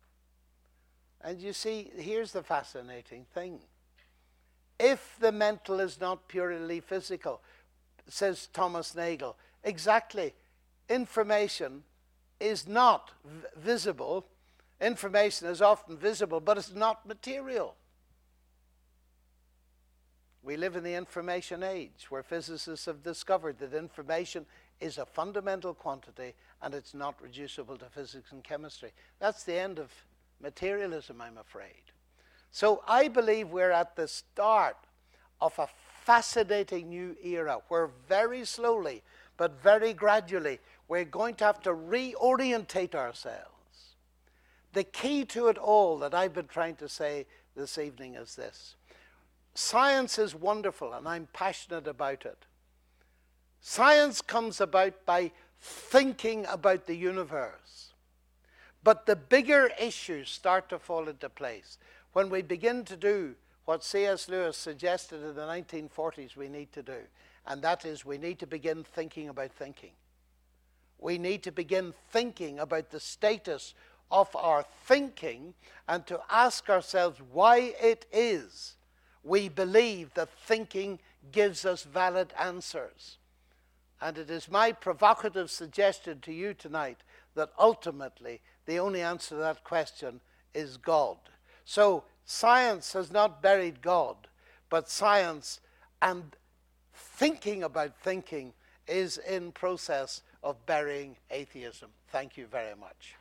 And you see, here's the fascinating thing. If the mental is not purely physical, says Thomas Nagel, exactly, information is not visible. Information is often visible, but it's not material. We live in the information age, where physicists have discovered that information is a fundamental quantity and it's not reducible to physics and chemistry. That's the end of materialism, I'm afraid. So I believe we're at the start of a fascinating new era where very slowly but very gradually we're going to have to reorientate ourselves. The key to it all that I've been trying to say this evening is this. Science is wonderful and I'm passionate about it. Science comes about by thinking about the universe. But the bigger issues start to fall into place when we begin to do what C.S. Lewis suggested in the 1940s we need to do. And that is, we need to begin thinking about thinking. We need to begin thinking about the status of our thinking and to ask ourselves why it is we believe that thinking gives us valid answers. And it is my provocative suggestion to you tonight that ultimately the only answer to that question is God. So science has not buried God, but science and thinking about thinking is in process of burying atheism. Thank you very much.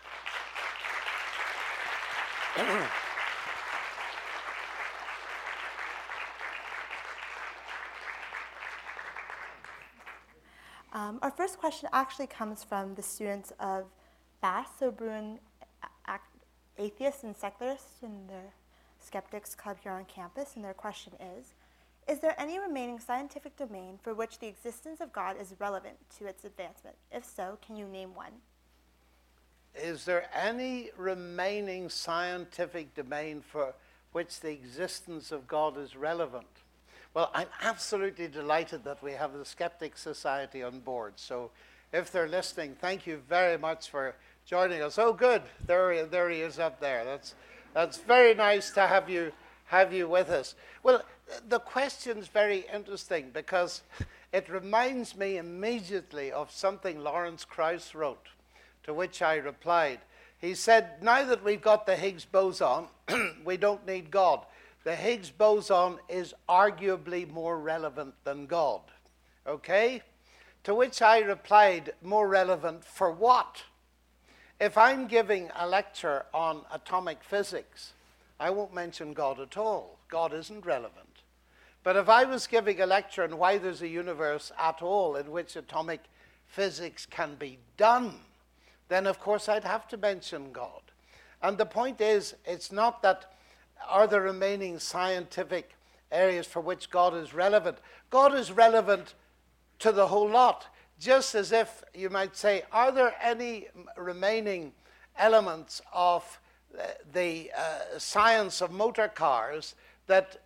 Our first question actually comes from the students of BAS, so Bruin Atheists and Secularists in the Skeptics Club here on campus, and their question is there any remaining scientific domain for which the existence of God is relevant to its advancement? If so, can you name one? Is there any remaining scientific domain for which the existence of God is relevant? Well, I'm absolutely delighted that we have the Skeptic Society on board. So if they're listening, thank you very much for joining us. Oh, good. There he is up there. That's very nice to have you with us. Well, the question's very interesting because it reminds me immediately of something Lawrence Krauss wrote, to which I replied. He said, now that we've got the Higgs boson, we don't need God. The Higgs boson is arguably more relevant than God. Okay? To which I replied, more relevant for what? If I'm giving a lecture on atomic physics, I won't mention God at all. God isn't relevant. But if I was giving a lecture on why there's a universe at all in which atomic physics can be done, then of course I'd have to mention God. And the point is, it's not that are the remaining scientific areas for which God is relevant. God is relevant to the whole lot. Just as if you might say, are there any remaining elements of the science of motor cars that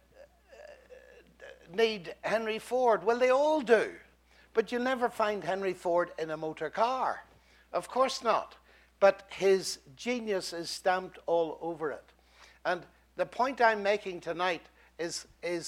need Henry Ford? Well, they all do. But you'll never find Henry Ford in a motor car. Of course not. But his genius is stamped all over it. And the point I'm making tonight is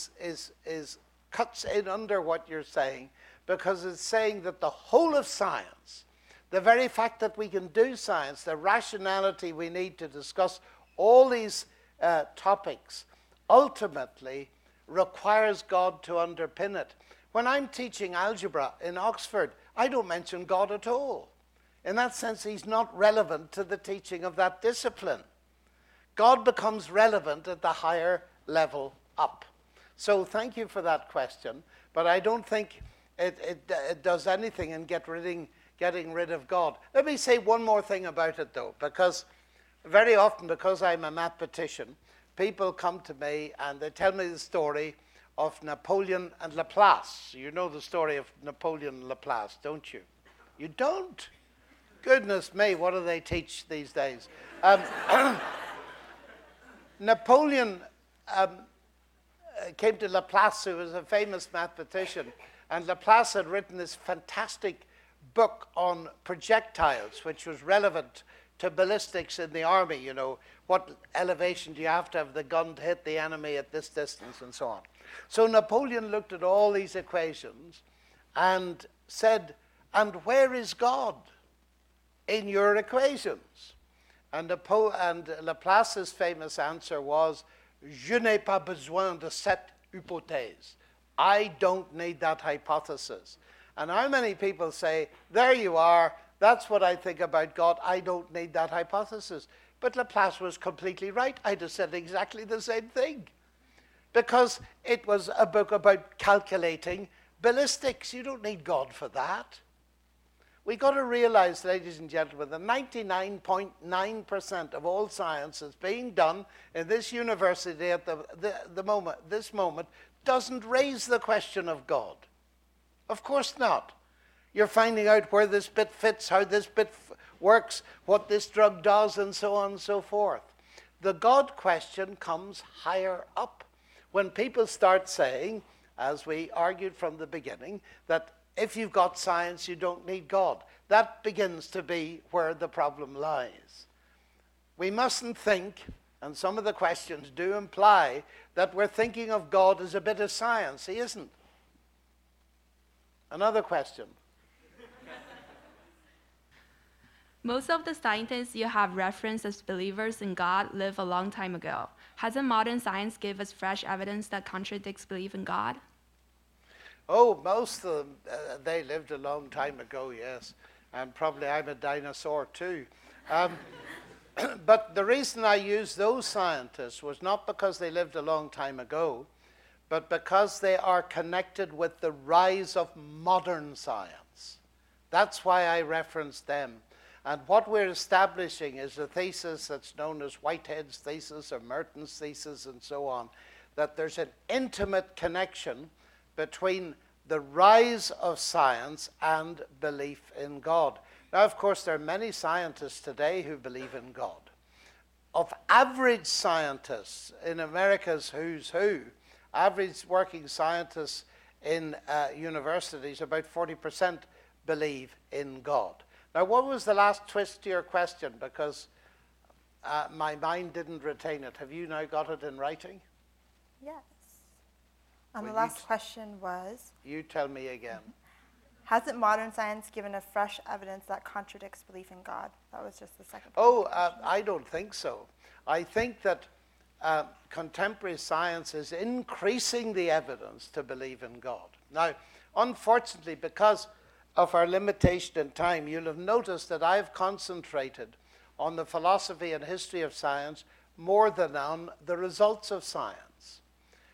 cuts in under what you're saying, because it's saying that the whole of science, the very fact that we can do science, the rationality we need to discuss all these topics, ultimately requires God to underpin it. When I'm teaching algebra in Oxford, I don't mention God at all. In that sense, he's not relevant to the teaching of that discipline. God becomes relevant at the higher level up. So thank you for that question, but I don't think it does anything in getting rid of God. Let me say one more thing about it, though, because very often, because I'm a mathematician, people come to me and they tell me the story of Napoleon and Laplace. You know the story of Napoleon and Laplace, don't you? You don't? Goodness me, what do they teach these days? Napoleon came to Laplace, who was a famous mathematician, and Laplace had written this fantastic book on projectiles, which was relevant to ballistics in the army. You know, what elevation do you have to have the gun to hit the enemy at this distance, and so on. So Napoleon looked at all these equations and said, and where is God in your equations? And Laplace's famous answer was, je n'ai pas besoin de cette hypothèse. I don't need that hypothesis. And how many people say, there you are, that's what I think about God, I don't need that hypothesis. But Laplace was completely right. I just said exactly the same thing. Because it was a book about calculating ballistics. You don't need God for that. We've got to realize, ladies and gentlemen, that 99.9% of all science is being done in this university at this moment, doesn't raise the question of God. Of course not. You're finding out where this bit fits, how this bit works, what this drug does, and so on and so forth. The God question comes higher up. When people start saying, as we argued from the beginning, that if you've got science, you don't need God. That begins to be where the problem lies. We mustn't think, and some of the questions do imply, that we're thinking of God as a bit of science. He isn't. Another question. Most of the scientists you have referenced as believers in God lived a long time ago. Hasn't modern science given us fresh evidence that contradicts belief in God? Oh, most of them, they lived a long time ago, yes. And probably I'm a dinosaur too. But the reason I use those scientists was not because they lived a long time ago, but because they are connected with the rise of modern science. That's why I referenced them. And what we're establishing is a thesis that's known as Whitehead's thesis or Merton's thesis and so on, that there's an intimate connection between the rise of science and belief in God. Now, of course, there are many scientists today who believe in God. Of average scientists in America's who's who, average working scientists in universities, about 40% believe in God. Now, what was the last twist to your question? Because my mind didn't retain it. Have you now got it in writing? Yes. The last question was... You tell me again. Hasn't modern science given us fresh evidence that contradicts belief in God? That was just the second part. Oh, I don't think so. I think that contemporary science is increasing the evidence to believe in God. Now, unfortunately, because of our limitation in time, you'll have noticed that I've concentrated on the philosophy and history of science more than on the results of science.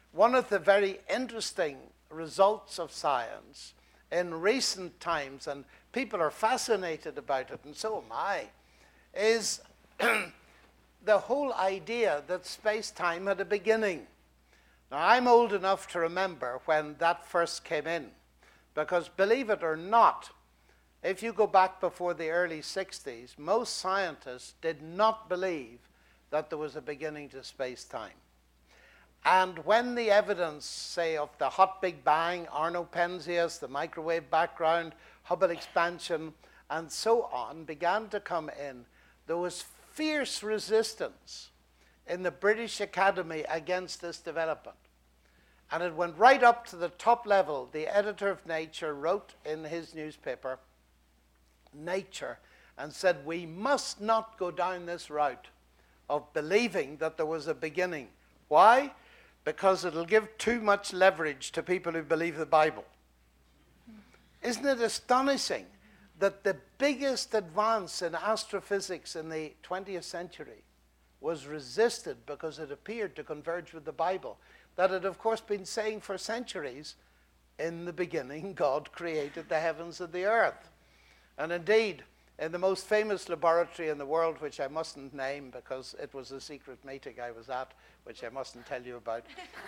one of the very interesting results of science in recent times, and people are fascinated about it, and so am I, is the whole idea that space-time had a beginning. Now, I'm old enough to remember when that first came in, because believe it or not, if you go back before the early 60s, most scientists did not believe that there was a beginning to space-time. And when the evidence, say, of the hot Big Bang, Arno Penzias, the microwave background, Hubble expansion, and so on, began to come in, there was fierce resistance in the British Academy against this development. And it went right up to the top level. The editor of Nature wrote in his newspaper, Nature, and said, we must not go down this route of believing that there was a beginning. Why? Because it'll give too much leverage to people who believe the Bible. Isn't it astonishing that the biggest advance in astrophysics in the 20th century was resisted because it appeared to converge with the Bible, that had, of course, been saying for centuries, in the beginning, God created the heavens and the earth. And indeed, in the most famous laboratory in the world, which I mustn't name because it was a secret meeting I was at, which I mustn't tell you about,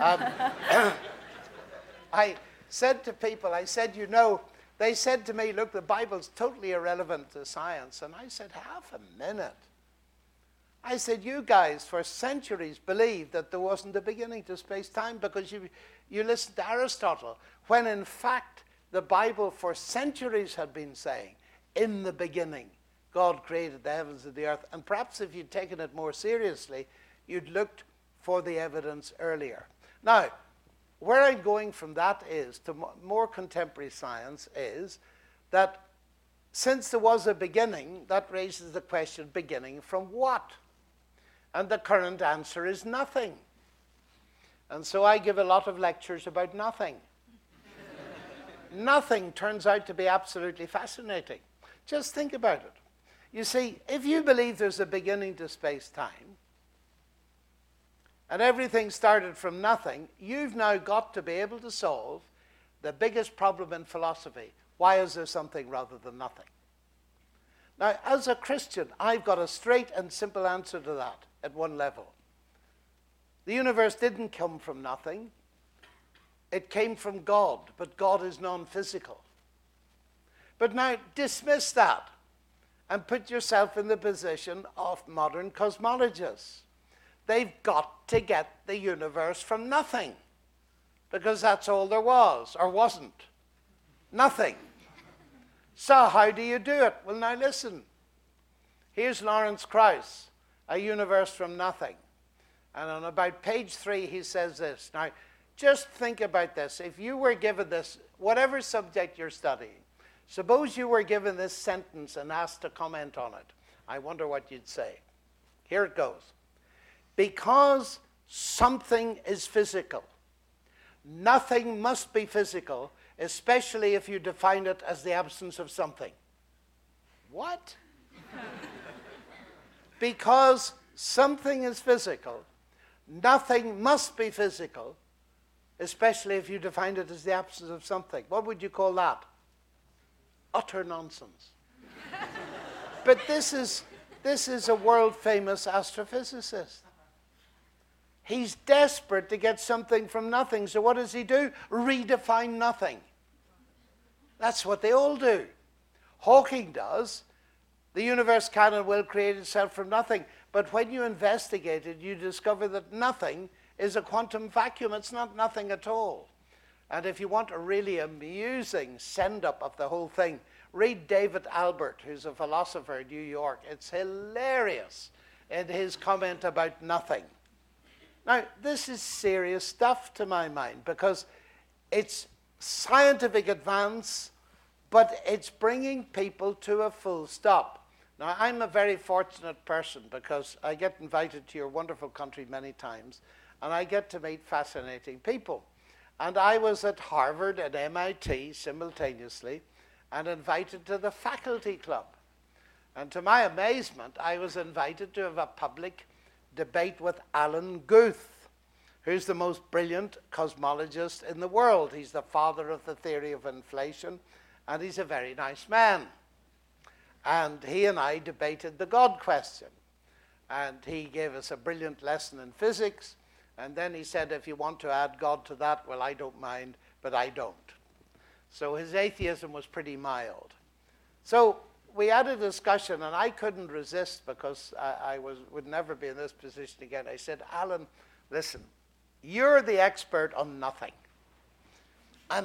I said to people, I said, you know, they said to me, look, the Bible's totally irrelevant to science. And I said, half a minute. I said, you guys for centuries believed that there wasn't a beginning to space-time because you listened to Aristotle, when in fact the Bible for centuries had been saying, in the beginning, God created the heavens and the earth. And perhaps if you'd taken it more seriously, you'd looked for the evidence earlier. Now, where I'm going from that is to more contemporary science is that since there was a beginning, that raises the question, beginning from what? And the current answer is nothing. And so I give a lot of lectures about nothing. Nothing turns out to be absolutely fascinating. Just think about it. You see, if you believe there's a beginning to space-time, and everything started from nothing, you've now got to be able to solve the biggest problem in philosophy. Why is there something rather than nothing? Now, as a Christian, I've got a straight and simple answer to that at one level. The universe didn't come from nothing. It came from God, but God is non-physical. But now dismiss that and put yourself in the position of modern cosmologists. They've got to get the universe from nothing because that's all there was, or wasn't. Nothing. So how do you do it? Well, now listen. Here's Lawrence Krauss, A Universe from Nothing. And on about page 3, he says this. Now, just think about this. If you were given this, whatever subject you're studying, suppose you were given this sentence and asked to comment on it. I wonder what you'd say. Here it goes. Because something is physical, nothing must be physical, especially if you define it as the absence of something. What? Because something is physical, nothing must be physical, especially if you define it as the absence of something. What would you call that? Utter nonsense. But this is a world-famous astrophysicist. He's desperate to get something from nothing. So what does he do? Redefine nothing. That's what they all do. Hawking does. The universe can and will create itself from nothing. But when you investigate it, you discover that nothing is a quantum vacuum. It's not nothing at all. And if you want a really amusing send-up of the whole thing, read David Albert, who's a philosopher in New York. It's hilarious in his comment about nothing. Now, this is serious stuff to my mind because it's scientific advance, but it's bringing people to a full stop. Now, I'm a very fortunate person because I get invited to your wonderful country many times, and I get to meet fascinating people. And I was at Harvard and MIT simultaneously and invited to the faculty club. And to my amazement, I was invited to have a public debate with Alan Guth, who's the most brilliant cosmologist in the world. He's the father of the theory of inflation, and he's a very nice man. And he and I debated the God question. And he gave us a brilliant lesson in physics. And then he said, if you want to add God to that, well, I don't mind, but I don't. So his atheism was pretty mild. So we had a discussion, and I couldn't resist because I would never be in this position again. I said, Alan, listen, you're the expert on nothing. And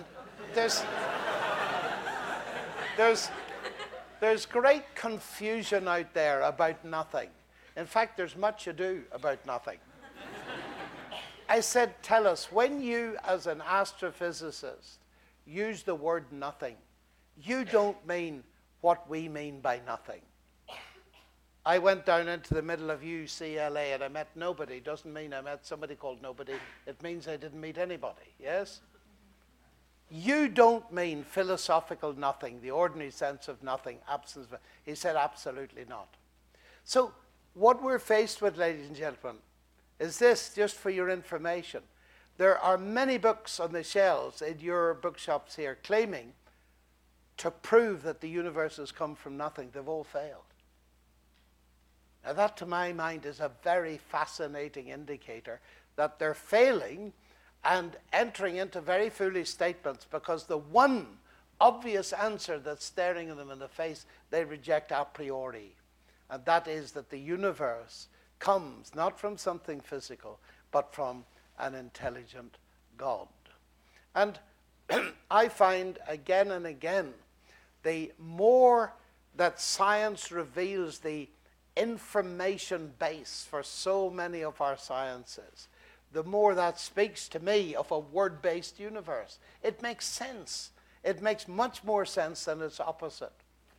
there's great confusion out there about nothing. In fact, there's much ado about nothing. I said, tell us, when you, as an astrophysicist, use the word nothing, you don't mean what we mean by nothing. I went down into the middle of UCLA and I met nobody. Doesn't mean I met somebody called nobody. It means I didn't meet anybody, yes? You don't mean philosophical nothing, the ordinary sense of nothing, absence of... He said, absolutely not. So what we're faced with, ladies and gentlemen, is this, just for your information. There are many books on the shelves in your bookshops here claiming to prove that the universe has come from nothing. They've all failed. Now that, to my mind, is a very fascinating indicator that they're failing and entering into very foolish statements because the one obvious answer that's staring them in the face, they reject a priori. And that is that the universe comes not from something physical, but from an intelligent God. And I find again and again, the more that science reveals the information base for so many of our sciences, the more that speaks to me of a word-based universe. It makes sense. It makes much more sense than its opposite.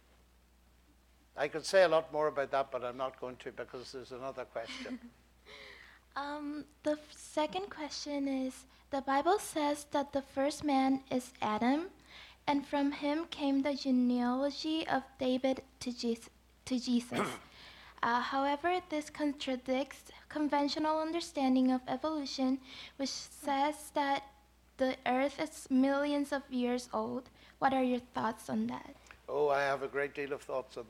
I could say a lot more about that, but I'm not going to because there's another question. The second question is, the Bible says that the first man is Adam, and from him came the genealogy of David to Jesus. However, this contradicts conventional understanding of evolution, which says that the earth is millions of years old. What are your thoughts on that? Oh, I have a great deal of thoughts on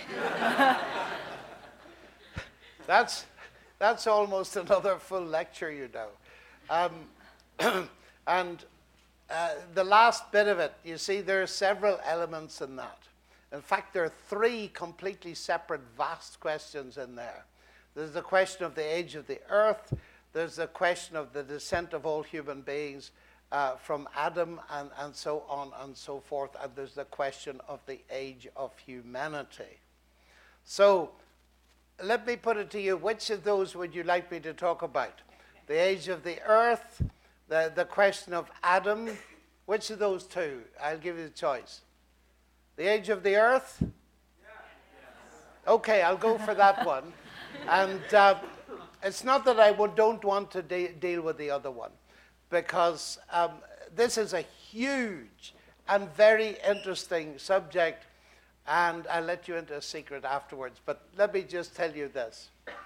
that. That's almost another full lecture, you know. And the last bit of it, you see, there are several elements in that. In fact, there are three completely separate, vast questions in there. There's the question of the age of the earth. There's the question of the descent of all human beings from Adam and so on and so forth. And there's the question of the age of humanity. So let me put it to you, which of those would you like me to talk about? The age of the earth, the question of Adam, which of those two? I'll give you the choice. The age of the earth? Yes. Okay, I'll go for that one. And it's not that I don't want to deal with the other one, because this is a huge and very interesting subject, and I'll let you into a secret afterwards. But let me just tell you this.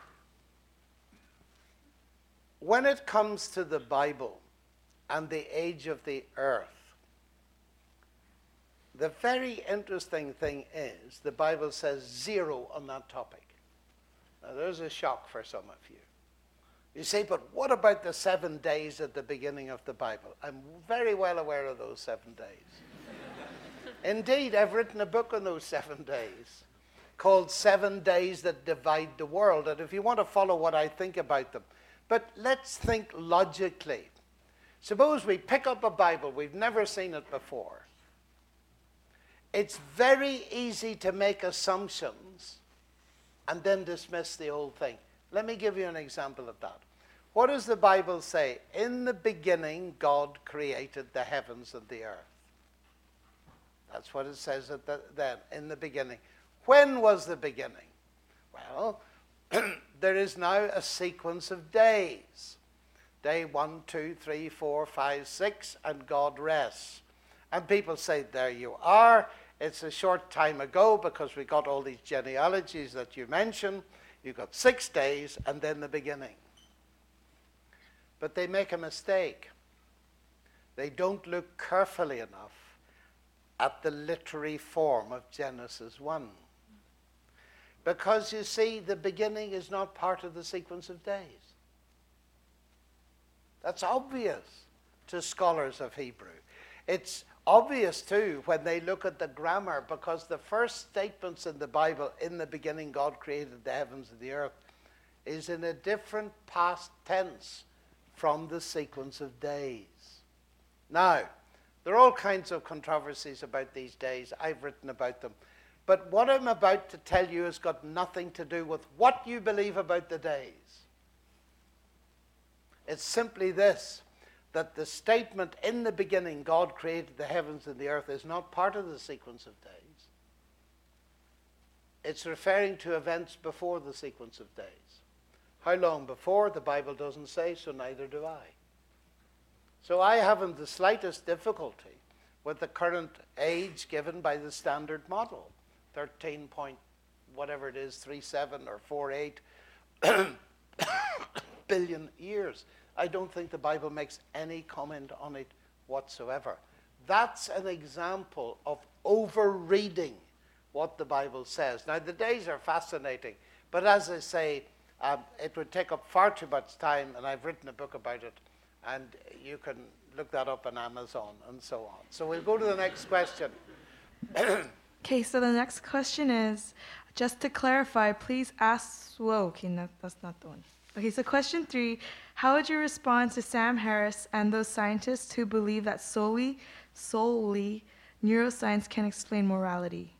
When it comes to the Bible and the age of the earth, the very interesting thing is the Bible says 0 on that topic. Now, there's a shock for some of you. You say, but what about the 7 days at the beginning of the Bible? I'm very well aware of those 7 days. Indeed, I've written a book on those 7 days called 7 Days That Divide the World. And if you want to follow what I think about them, but let's think logically. Suppose we pick up a Bible, we've never seen it before. It's very easy to make assumptions and then dismiss the whole thing. Let me give you an example of that. What does the Bible say? In the beginning, God created the heavens and the earth. That's what it says then, in the beginning. When was the beginning? Well, there is now a sequence of days. Day 1, 2, 3, 4, 5, 6, and God rests. And people say, there you are. It's a short time ago because we got all these genealogies that you mentioned. You got 6 days and then the beginning. But they make a mistake. They don't look carefully enough at the literary form of Genesis 1. Because you see, the beginning is not part of the sequence of days. That's obvious to scholars of Hebrew. It's obvious too when they look at the grammar, because the first statements in the Bible, in the beginning God created the heavens and the earth, is in a different past tense from the sequence of days. Now, there are all kinds of controversies about these days. I've written about them. But what I'm about to tell you has got nothing to do with what you believe about the days. It's simply this, that the statement, in the beginning God created the heavens and the earth, is not part of the sequence of days. It's referring to events before the sequence of days. How long before? The Bible doesn't say, so neither do I. So I haven't the slightest difficulty with the current age given by the standard model, 13 point whatever it is, 37 or 48 billion years. I don't think the Bible makes any comment on it whatsoever. That's an example of over-reading what the Bible says. Now, the days are fascinating, but as I say, it would take up far too much time, and I've written a book about it, and you can look that up on Amazon and so on. So we'll go to the next question. Okay, so the next question is, just to clarify, please ask, whoa, okay, no, that's not the one. Okay, so question 3, how would you respond to Sam Harris and those scientists who believe that solely neuroscience can explain morality?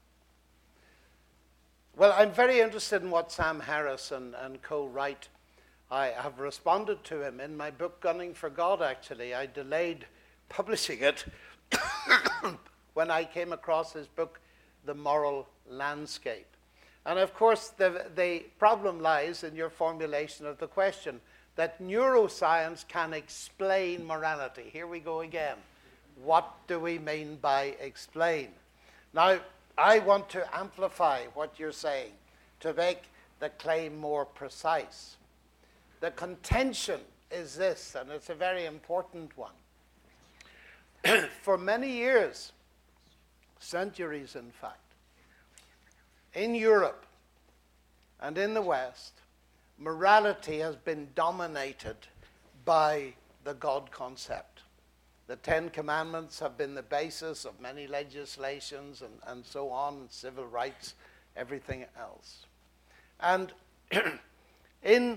Well, I'm very interested in what Sam Harris and co write. I have responded to him in my book, Gunning for God, actually. I delayed publishing it when I came across his book, The Moral Landscape. And of course, the problem lies in your formulation of the question, that neuroscience can explain morality. Here we go again. What do we mean by explain? Now, I want to amplify what you're saying to make the claim more precise. The contention is this, and it's a very important one. For many years, centuries in fact, in Europe and in the West, morality has been dominated by the God concept. The Ten Commandments have been the basis of many legislations and so on, civil rights, everything else. And in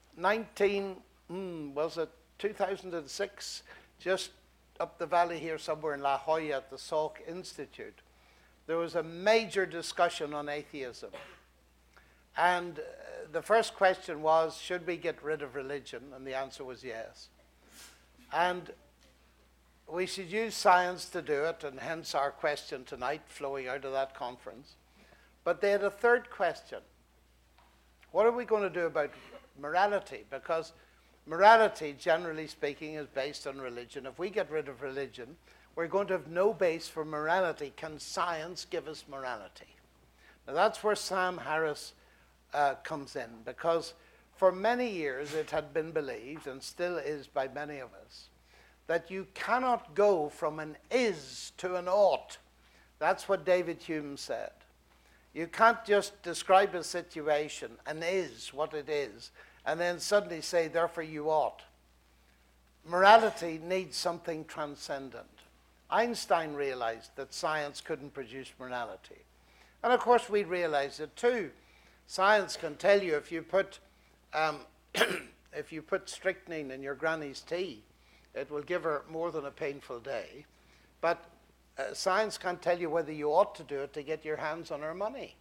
2006, just up the valley here somewhere in La Jolla at the Salk Institute, there was a major discussion on atheism. And the first question was, should we get rid of religion? And the answer was yes. And we should use science to do it, and hence our question tonight flowing out of that conference. But they had a third question. What are we going to do about morality? Because morality, generally speaking, is based on religion. If we get rid of religion, we're going to have no base for morality. Can science give us morality? Now that's where Sam Harris comes in, because for many years it had been believed, and still is by many of us, that you cannot go from an is to an ought. That's what David Hume said. You can't just describe a situation, an is what it is, and then suddenly say, therefore you ought. Morality needs something transcendent. Einstein realized that science couldn't produce morality. And of course we realize it too. Science can tell you if you put strychnine in your granny's tea, it will give her more than a painful day. But science can't tell you whether you ought to do it to get your hands on her money.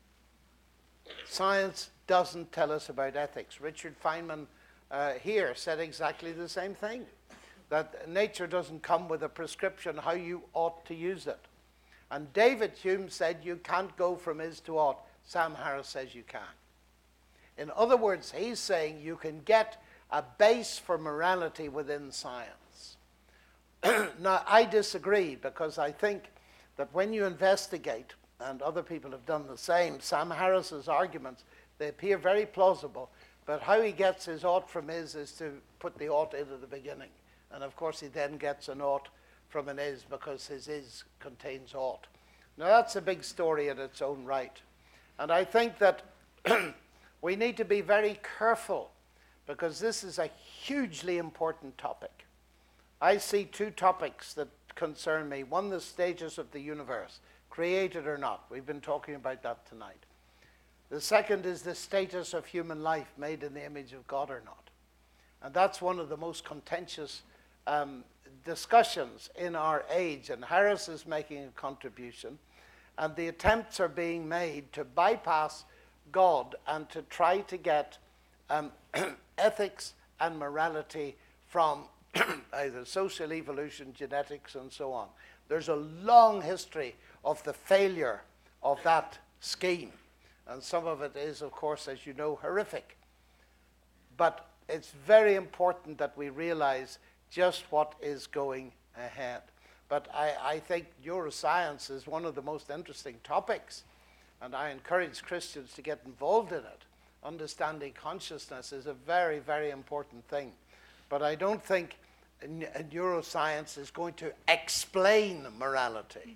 Science doesn't tell us about ethics. Richard Feynman here said exactly the same thing, that nature doesn't come with a prescription how you ought to use it. And David Hume said you can't go from is to ought. Sam Harris says you can. In other words, he's saying you can get a base for morality within science. Now, I disagree, because I think that when you investigate, and other people have done the same, Sam Harris's arguments, they appear very plausible, But how he gets his ought from is to put the ought into the beginning. And of course he then gets an ought from an is, because his is contains ought. Now that's a big story in its own right. And I think that we need to be very careful, because this is a hugely important topic. I see two topics that concern me. One, the status of the universe, created or not. We've been talking about that tonight. The second is the status of human life, made in the image of God or not. And that's one of the most contentious discussions in our age. And Harris is making a contribution. And the attempts are being made to bypass God and to try to get ethics and morality from either social evolution, genetics, and so on. There's a long history of the failure of that scheme. And some of it is, of course, as you know, horrific. But it's very important that we realize just what is going ahead. But I think neuroscience is one of the most interesting topics. And I encourage Christians to get involved in it. Understanding consciousness is a very, very important thing. But I don't think neuroscience is going to explain morality.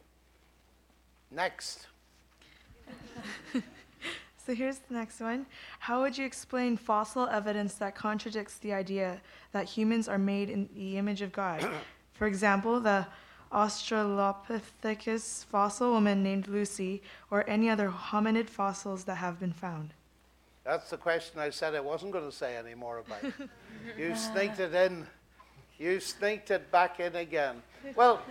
Next. So here's the next one. How would you explain fossil evidence that contradicts the idea that humans are made in the image of God? For example, the Australopithecus fossil woman named Lucy, or any other hominid fossils that have been found. That's the question I said I wasn't going to say any more about. You sneaked it in. You sneaked it back in again. Well,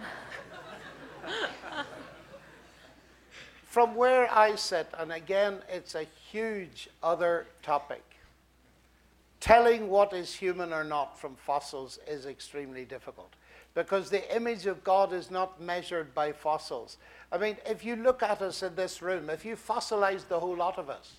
from where I sit, and again, it's a huge other topic, telling what is human or not from fossils is extremely difficult, because the image of God is not measured by fossils. I mean, if you look at us in this room, if you fossilized the whole lot of us,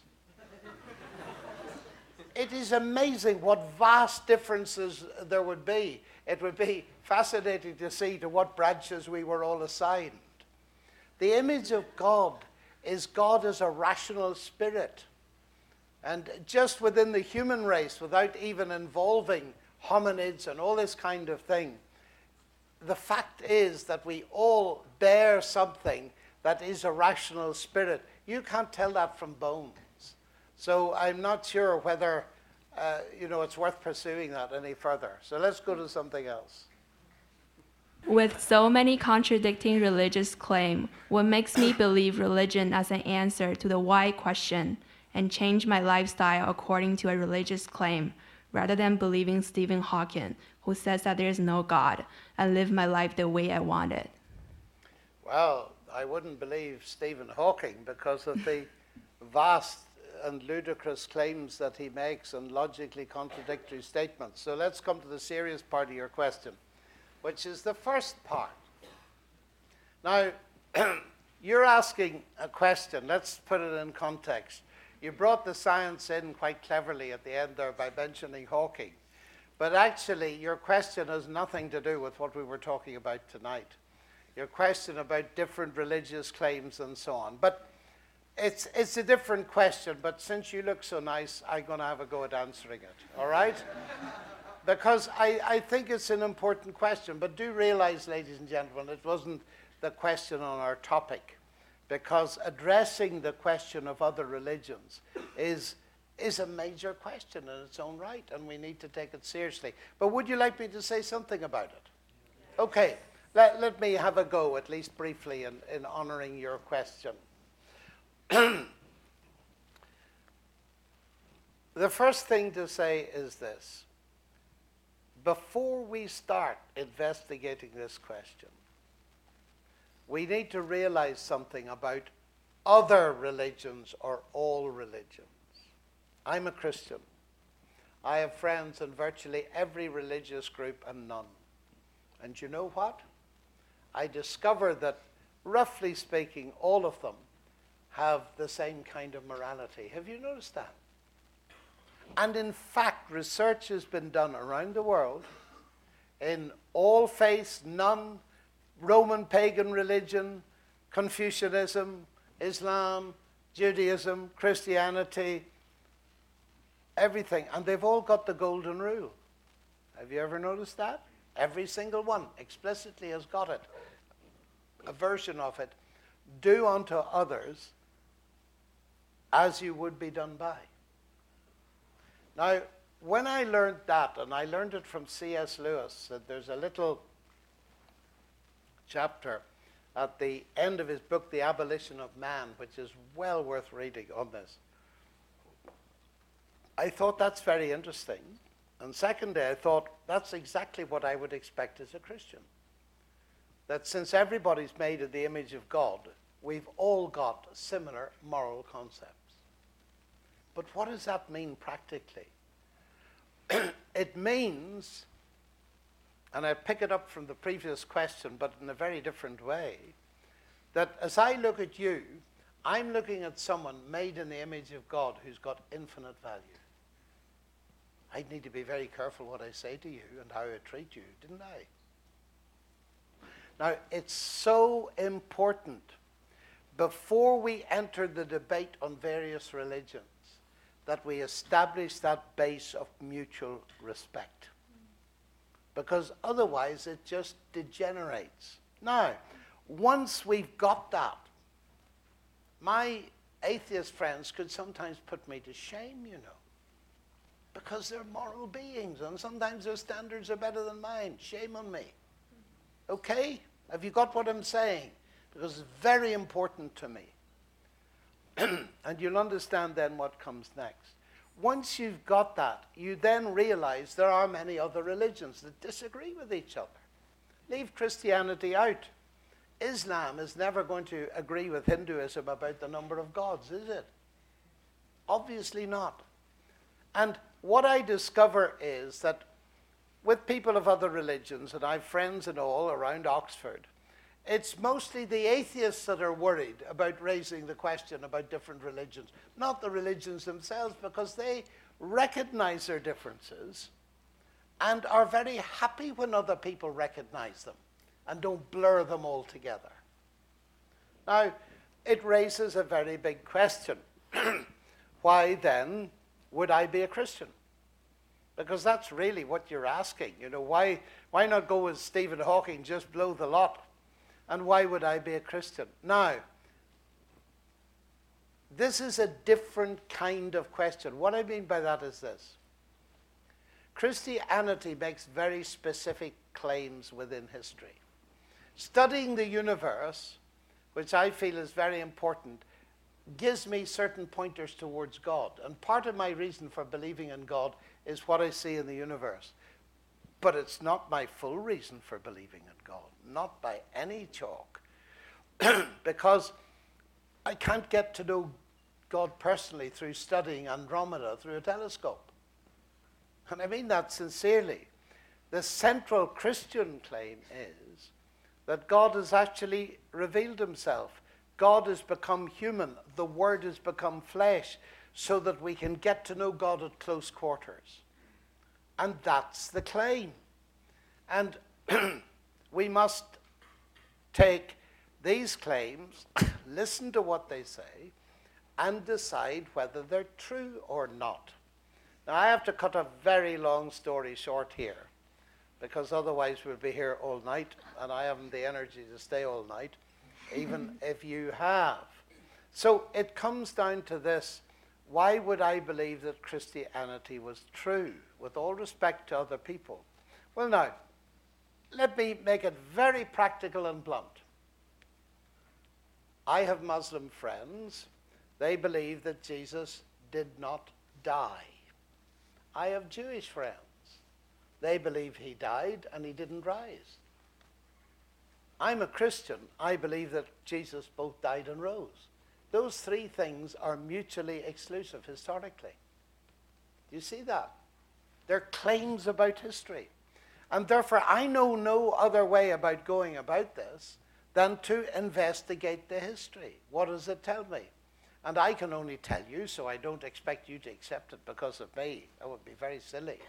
it is amazing what vast differences there would be. It would be fascinating to see to what branches we were all assigned. The image of God is God as a rational spirit. And just within the human race, without even involving hominids and all this kind of thing, the fact is that we all bear something that is a rational spirit. You can't tell that from bones. So I'm not sure whether it's worth pursuing that any further. So let's go to something else. With so many contradicting religious claims, what makes me believe religion as an answer to the why question and change my lifestyle according to a religious claim, rather than believing Stephen Hawking, who says that there is no God, and live my life the way I want it? Well, I wouldn't believe Stephen Hawking because of the vast and ludicrous claims that he makes and logically contradictory statements. So let's come to the serious part of your question, which is the first part. Now, you're asking a question. Let's put it in context. You brought the science in quite cleverly at the end there by mentioning Hawking. But actually, your question has nothing to do with what we were talking about tonight. Your question about different religious claims and so on. But it's a different question, but since you look so nice, I'm going to have a go at answering it, all right? Because I think it's an important question, but do realize, ladies and gentlemen, it wasn't the question on our topic, because addressing the question of other religions is a major question in its own right, and we need to take it seriously. But would you like me to say something about it? Okay, let me have a go, at least briefly, in honoring your question. The first thing to say is this. Before we start investigating this question, we need to realize something about other religions or all religions. I'm a Christian. I have friends in virtually every religious group and none. And you know what? I discovered that, roughly speaking, all of them have the same kind of morality. Have you noticed that? And in fact, research has been done around the world in all faiths, none, Roman pagan religion, Confucianism, Islam, Judaism, Christianity, everything. And they've all got the golden rule. Have you ever noticed that? Every single one explicitly has got it. A version of it. Do unto others as you would be done by. Now, when I learned that, and I learned it from C.S. Lewis, that there's a little chapter at the end of his book, The Abolition of Man, which is well worth reading on this. I thought that's very interesting. And secondly, I thought that's exactly what I would expect as a Christian. That since everybody's made in the image of God, we've all got similar moral concepts. But what does that mean practically? It means, and I pick it up from the previous question, but in a very different way, that as I look at you, I'm looking at someone made in the image of God who's got infinite value. I need to be very careful what I say to you and how I treat you, didn't I? Now, it's so important before we enter the debate on various religions that we establish that base of mutual respect. Because otherwise it just degenerates. Now, once we've got that, my atheist friends could sometimes put me to shame, you know, because they're moral beings and sometimes their standards are better than mine. Shame on me. Okay? Have you got what I'm saying? Because it's very important to me. And you'll understand then what comes next. Once you've got that, you then realize there are many other religions that disagree with each other. Leave Christianity out. Islam is never going to agree with Hinduism about the number of gods, is it? Obviously not. And what I discover is that with people of other religions, and I have friends and all around Oxford, it's mostly the atheists that are worried about raising the question about different religions, not the religions themselves, because they recognize their differences and are very happy when other people recognize them and don't blur them all together. Now, it raises a very big question. Why then would I be a Christian? Because that's really what you're asking. You know, why not go with Stephen Hawking, just blow the lot? And why would I be a Christian? Now, this is a different kind of question. What I mean by that is this. Christianity makes very specific claims within history. Studying the universe, which I feel is very important, gives me certain pointers towards God. And part of my reason for believing in God is what I see in the universe. But it's not my full reason for believing in God, not by any chalk. Because I can't get to know God personally through studying Andromeda through a telescope. And I mean that sincerely. The central Christian claim is that God has actually revealed himself. God has become human. The Word has become flesh so that we can get to know God at close quarters. And that's the claim. And we must take these claims, listen to what they say, and decide whether they're true or not. Now, I have to cut a very long story short here, because otherwise we'll be here all night, and I haven't the energy to stay all night, even if you have. So it comes down to this. Why would I believe that Christianity was true, with all respect to other people? Well, now, let me make it very practical and blunt. I have Muslim friends. They believe that Jesus did not die. I have Jewish friends. They believe he died and he didn't rise. I'm a Christian. I believe that Jesus both died and rose. Those three things are mutually exclusive historically. Do you see that? They're claims about history. And therefore, I know no other way about going about this than to investigate the history. What does it tell me? And I can only tell you, so I don't expect you to accept it because of me. That would be very silly.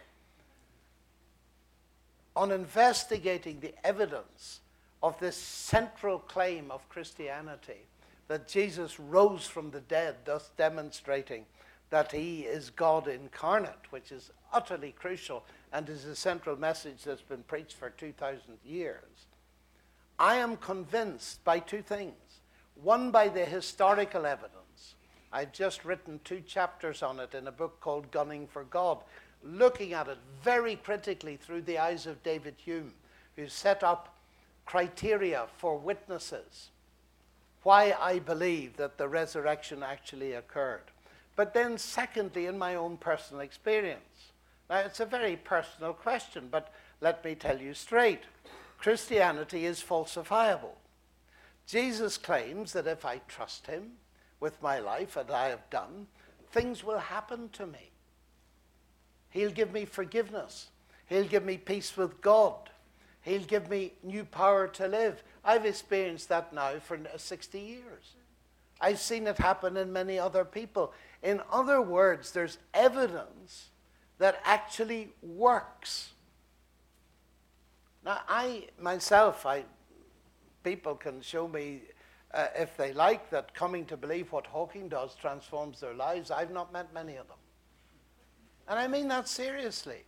On investigating the evidence of this central claim of Christianity, that Jesus rose from the dead, thus demonstrating that he is God incarnate, which is utterly crucial and is a central message that's been preached for 2,000 years, I am convinced by two things. One, by the historical evidence. I've just written 2 chapters on it in a book called Gunning for God, looking at it very critically through the eyes of David Hume, who set up criteria for witnesses, why I believe that the resurrection actually occurred. But then secondly, in my own personal experience. Now, it's a very personal question, but let me tell you straight. Christianity is falsifiable. Jesus claims that if I trust him with my life, and I have done, things will happen to me. He'll give me forgiveness. He'll give me peace with God. He'll give me new power to live. I've experienced that now for 60 years. I've seen it happen in many other people. In other words, there's evidence that actually works. Now, people can show me, if they like, that coming to believe what Hawking does transforms their lives. I've not met many of them. And I mean that seriously.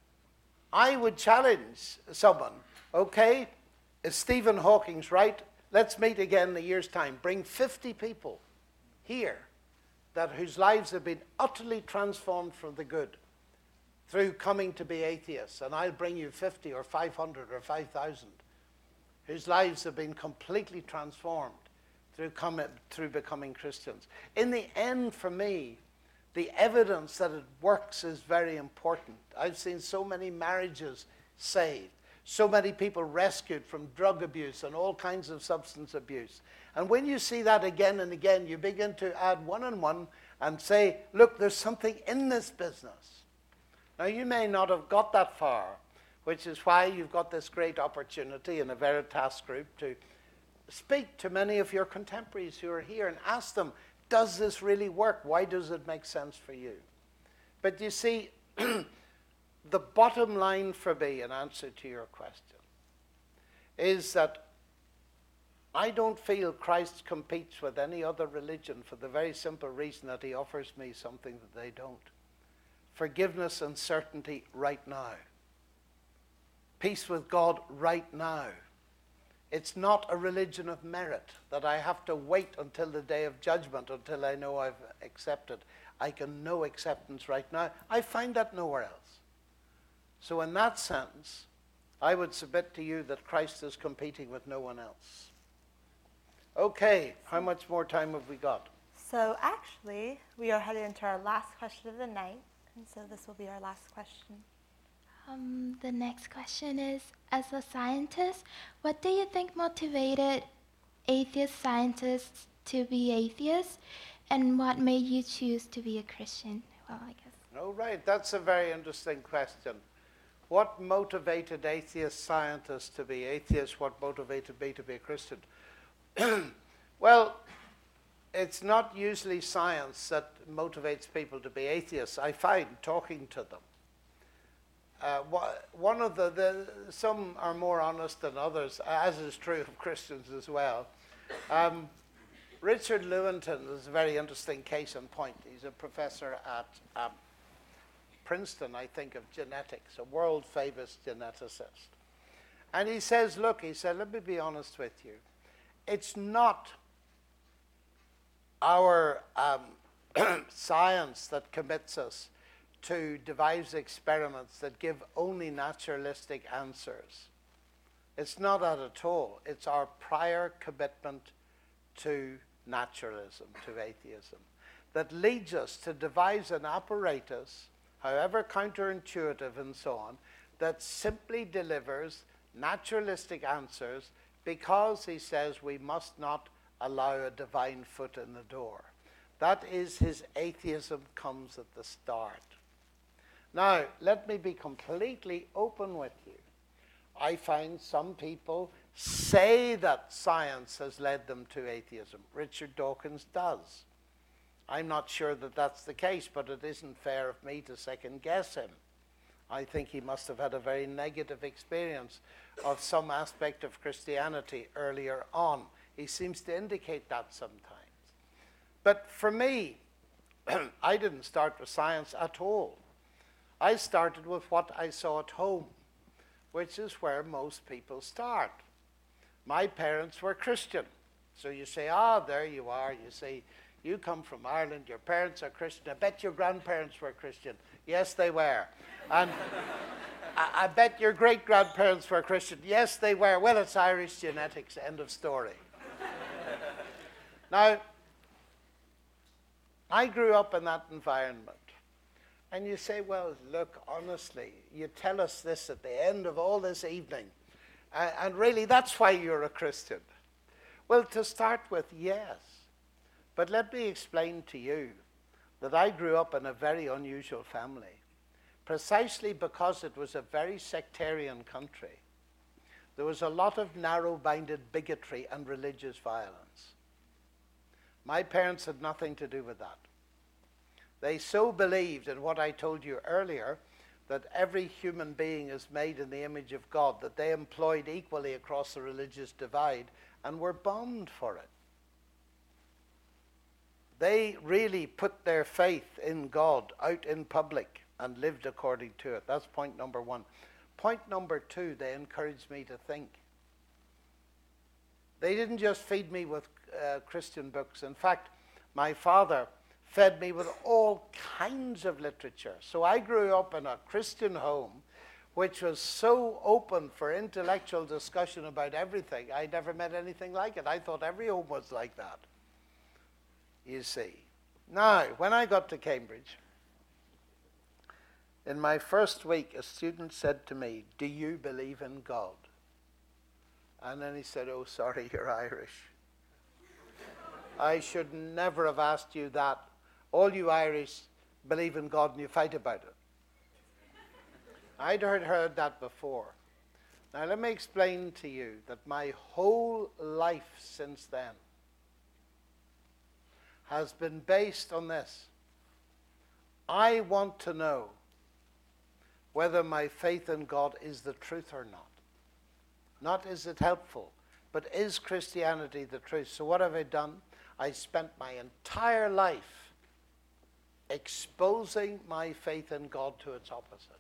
I would challenge someone, okay, if Stephen Hawking's right, let's meet again in a year's time. Bring 50 people here whose lives have been utterly transformed for the good through coming to be atheists. And I'll bring you 50 or 500 or 5,000 whose lives have been completely transformed through becoming Christians. In the end, for me, the evidence that it works is very important. I've seen so many marriages saved, so many people rescued from drug abuse and all kinds of substance abuse. And when you see that again and again, you begin to add one and one and say, look, there's something in this business. Now, you may not have got that far, which is why you've got this great opportunity in a Veritas group to speak to many of your contemporaries who are here and ask them, does this really work? Why does it make sense for you? But you see, the bottom line for me, in answer to your question, is that I don't feel Christ competes with any other religion for the very simple reason that he offers me something that they don't. Forgiveness and certainty right now. Peace with God right now. It's not a religion of merit that I have to wait until the day of judgment until I know I've accepted. I can know acceptance right now. I find that nowhere else. So in that sense, I would submit to you that Christ is competing with no one else. Okay, how much more time have we got? So actually, we are headed into our last question of the night, and so this will be our last question. The next question is, as a scientist, what do you think motivated atheist scientists to be atheists, and what made you choose to be a Christian? Well, I guess. Oh, right. That's a very interesting question. What motivated atheist scientists to be atheists? What motivated me to be a Christian? Well, it's not usually science that motivates people to be atheists. I find talking to them. One of some are more honest than others, as is true of Christians as well. Richard Lewontin is a very interesting case in point. He's a professor at Princeton, I think, of genetics, a world-famous geneticist. And he says, look, he said, let me be honest with you. It's not our science that commits us to devise experiments that give only naturalistic answers. It's not that at all. It's our prior commitment to naturalism, to atheism, that leads us to devise an apparatus, however counterintuitive and so on, that simply delivers naturalistic answers because, he says, we must not allow a divine foot in the door. That is, his atheism comes at the start. Now, let me be completely open with you. I find some people say that science has led them to atheism. Richard Dawkins does. I'm not sure that that's the case, but it isn't fair of me to second guess him. I think he must have had a very negative experience of some aspect of Christianity earlier on. He seems to indicate that sometimes. But for me, I didn't start with science at all. I started with what I saw at home, which is where most people start. My parents were Christian. So you say, there you are. You say, you come from Ireland, your parents are Christian. I bet your grandparents were Christian. Yes, they were. And I bet your great-grandparents were Christian. Yes, they were. Well, it's Irish genetics, end of story. Now, I grew up in that environment. And you say, well, look, honestly, you tell us this at the end of all this evening. And really, that's why you're a Christian. Well, to start with, yes. But let me explain to you that I grew up in a very unusual family, precisely because it was a very sectarian country. There was a lot of narrow-minded bigotry and religious violence. My parents had nothing to do with that. They so believed in what I told you earlier, that every human being is made in the image of God, that they employed equally across the religious divide and were bombed for it. They really put their faith in God out in public and lived according to it. That's point number one. Point number two, they encouraged me to think. They didn't just feed me with Christian books. In fact, my father fed me with all kinds of literature. So I grew up in a Christian home which was so open for intellectual discussion about everything. I never met anything like it. I thought every home was like that, you see. Now, when I got to Cambridge, in my first week, a student said to me, "Do you believe in God?" And then he said, "Oh, sorry, you're Irish. I should never have asked you that. All you Irish believe in God and you fight about it." I'd heard that before. Now let me explain to you that my whole life since then has been based on this. I want to know whether my faith in God is the truth or not. Not is it helpful, but is Christianity the truth? So what have I done? I spent my entire life exposing my faith in God to its opposite.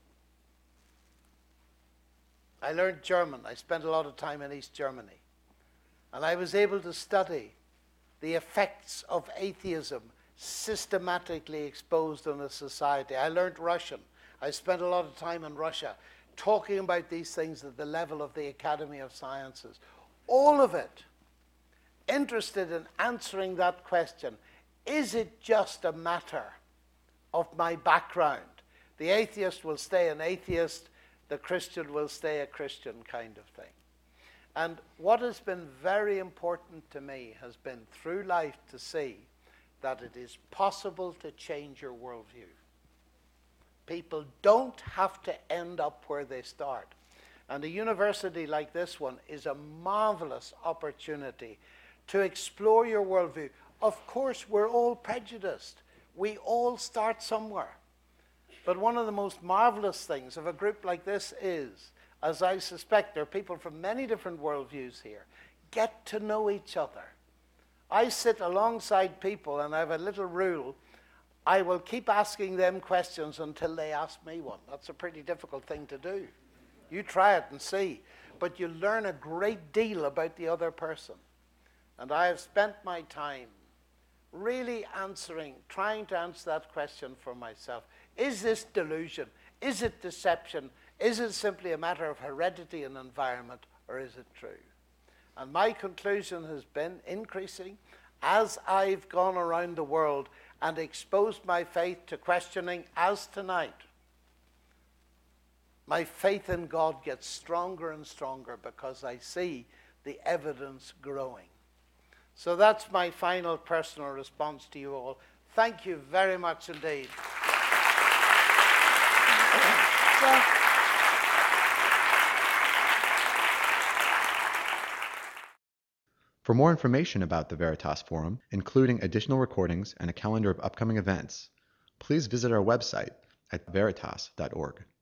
I learned German. I spent a lot of time in East Germany. And I was able to study the effects of atheism systematically exposed in a society. I learned Russian. I spent a lot of time in Russia talking about these things at the level of the Academy of Sciences. All of it interested in answering that question. Is it just a matter of my background? The atheist will stay an atheist, the Christian will stay a Christian kind of thing. And what has been very important to me has been through life to see that it is possible to change your worldview. People don't have to end up where they start. And a university like this one is a marvelous opportunity to explore your worldview. Of course, we're all prejudiced. We all start somewhere. But one of the most marvelous things of a group like this is, as I suspect there are people from many different worldviews here, get to know each other. I sit alongside people and I have a little rule. I will keep asking them questions until they ask me one. That's a pretty difficult thing to do. You try it and see. But you learn a great deal about the other person. And I have spent my time really trying to answer that question for myself. Is this delusion? Is it deception? Is it simply a matter of heredity and environment, or is it true? And my conclusion has been increasing as I've gone around the world and exposed my faith to questioning, as tonight. My faith in God gets stronger and stronger because I see the evidence growing. So that's my final personal response to you all. Thank you very much indeed. For more information about the Veritas Forum, including additional recordings and a calendar of upcoming events, please visit our website at veritas.org.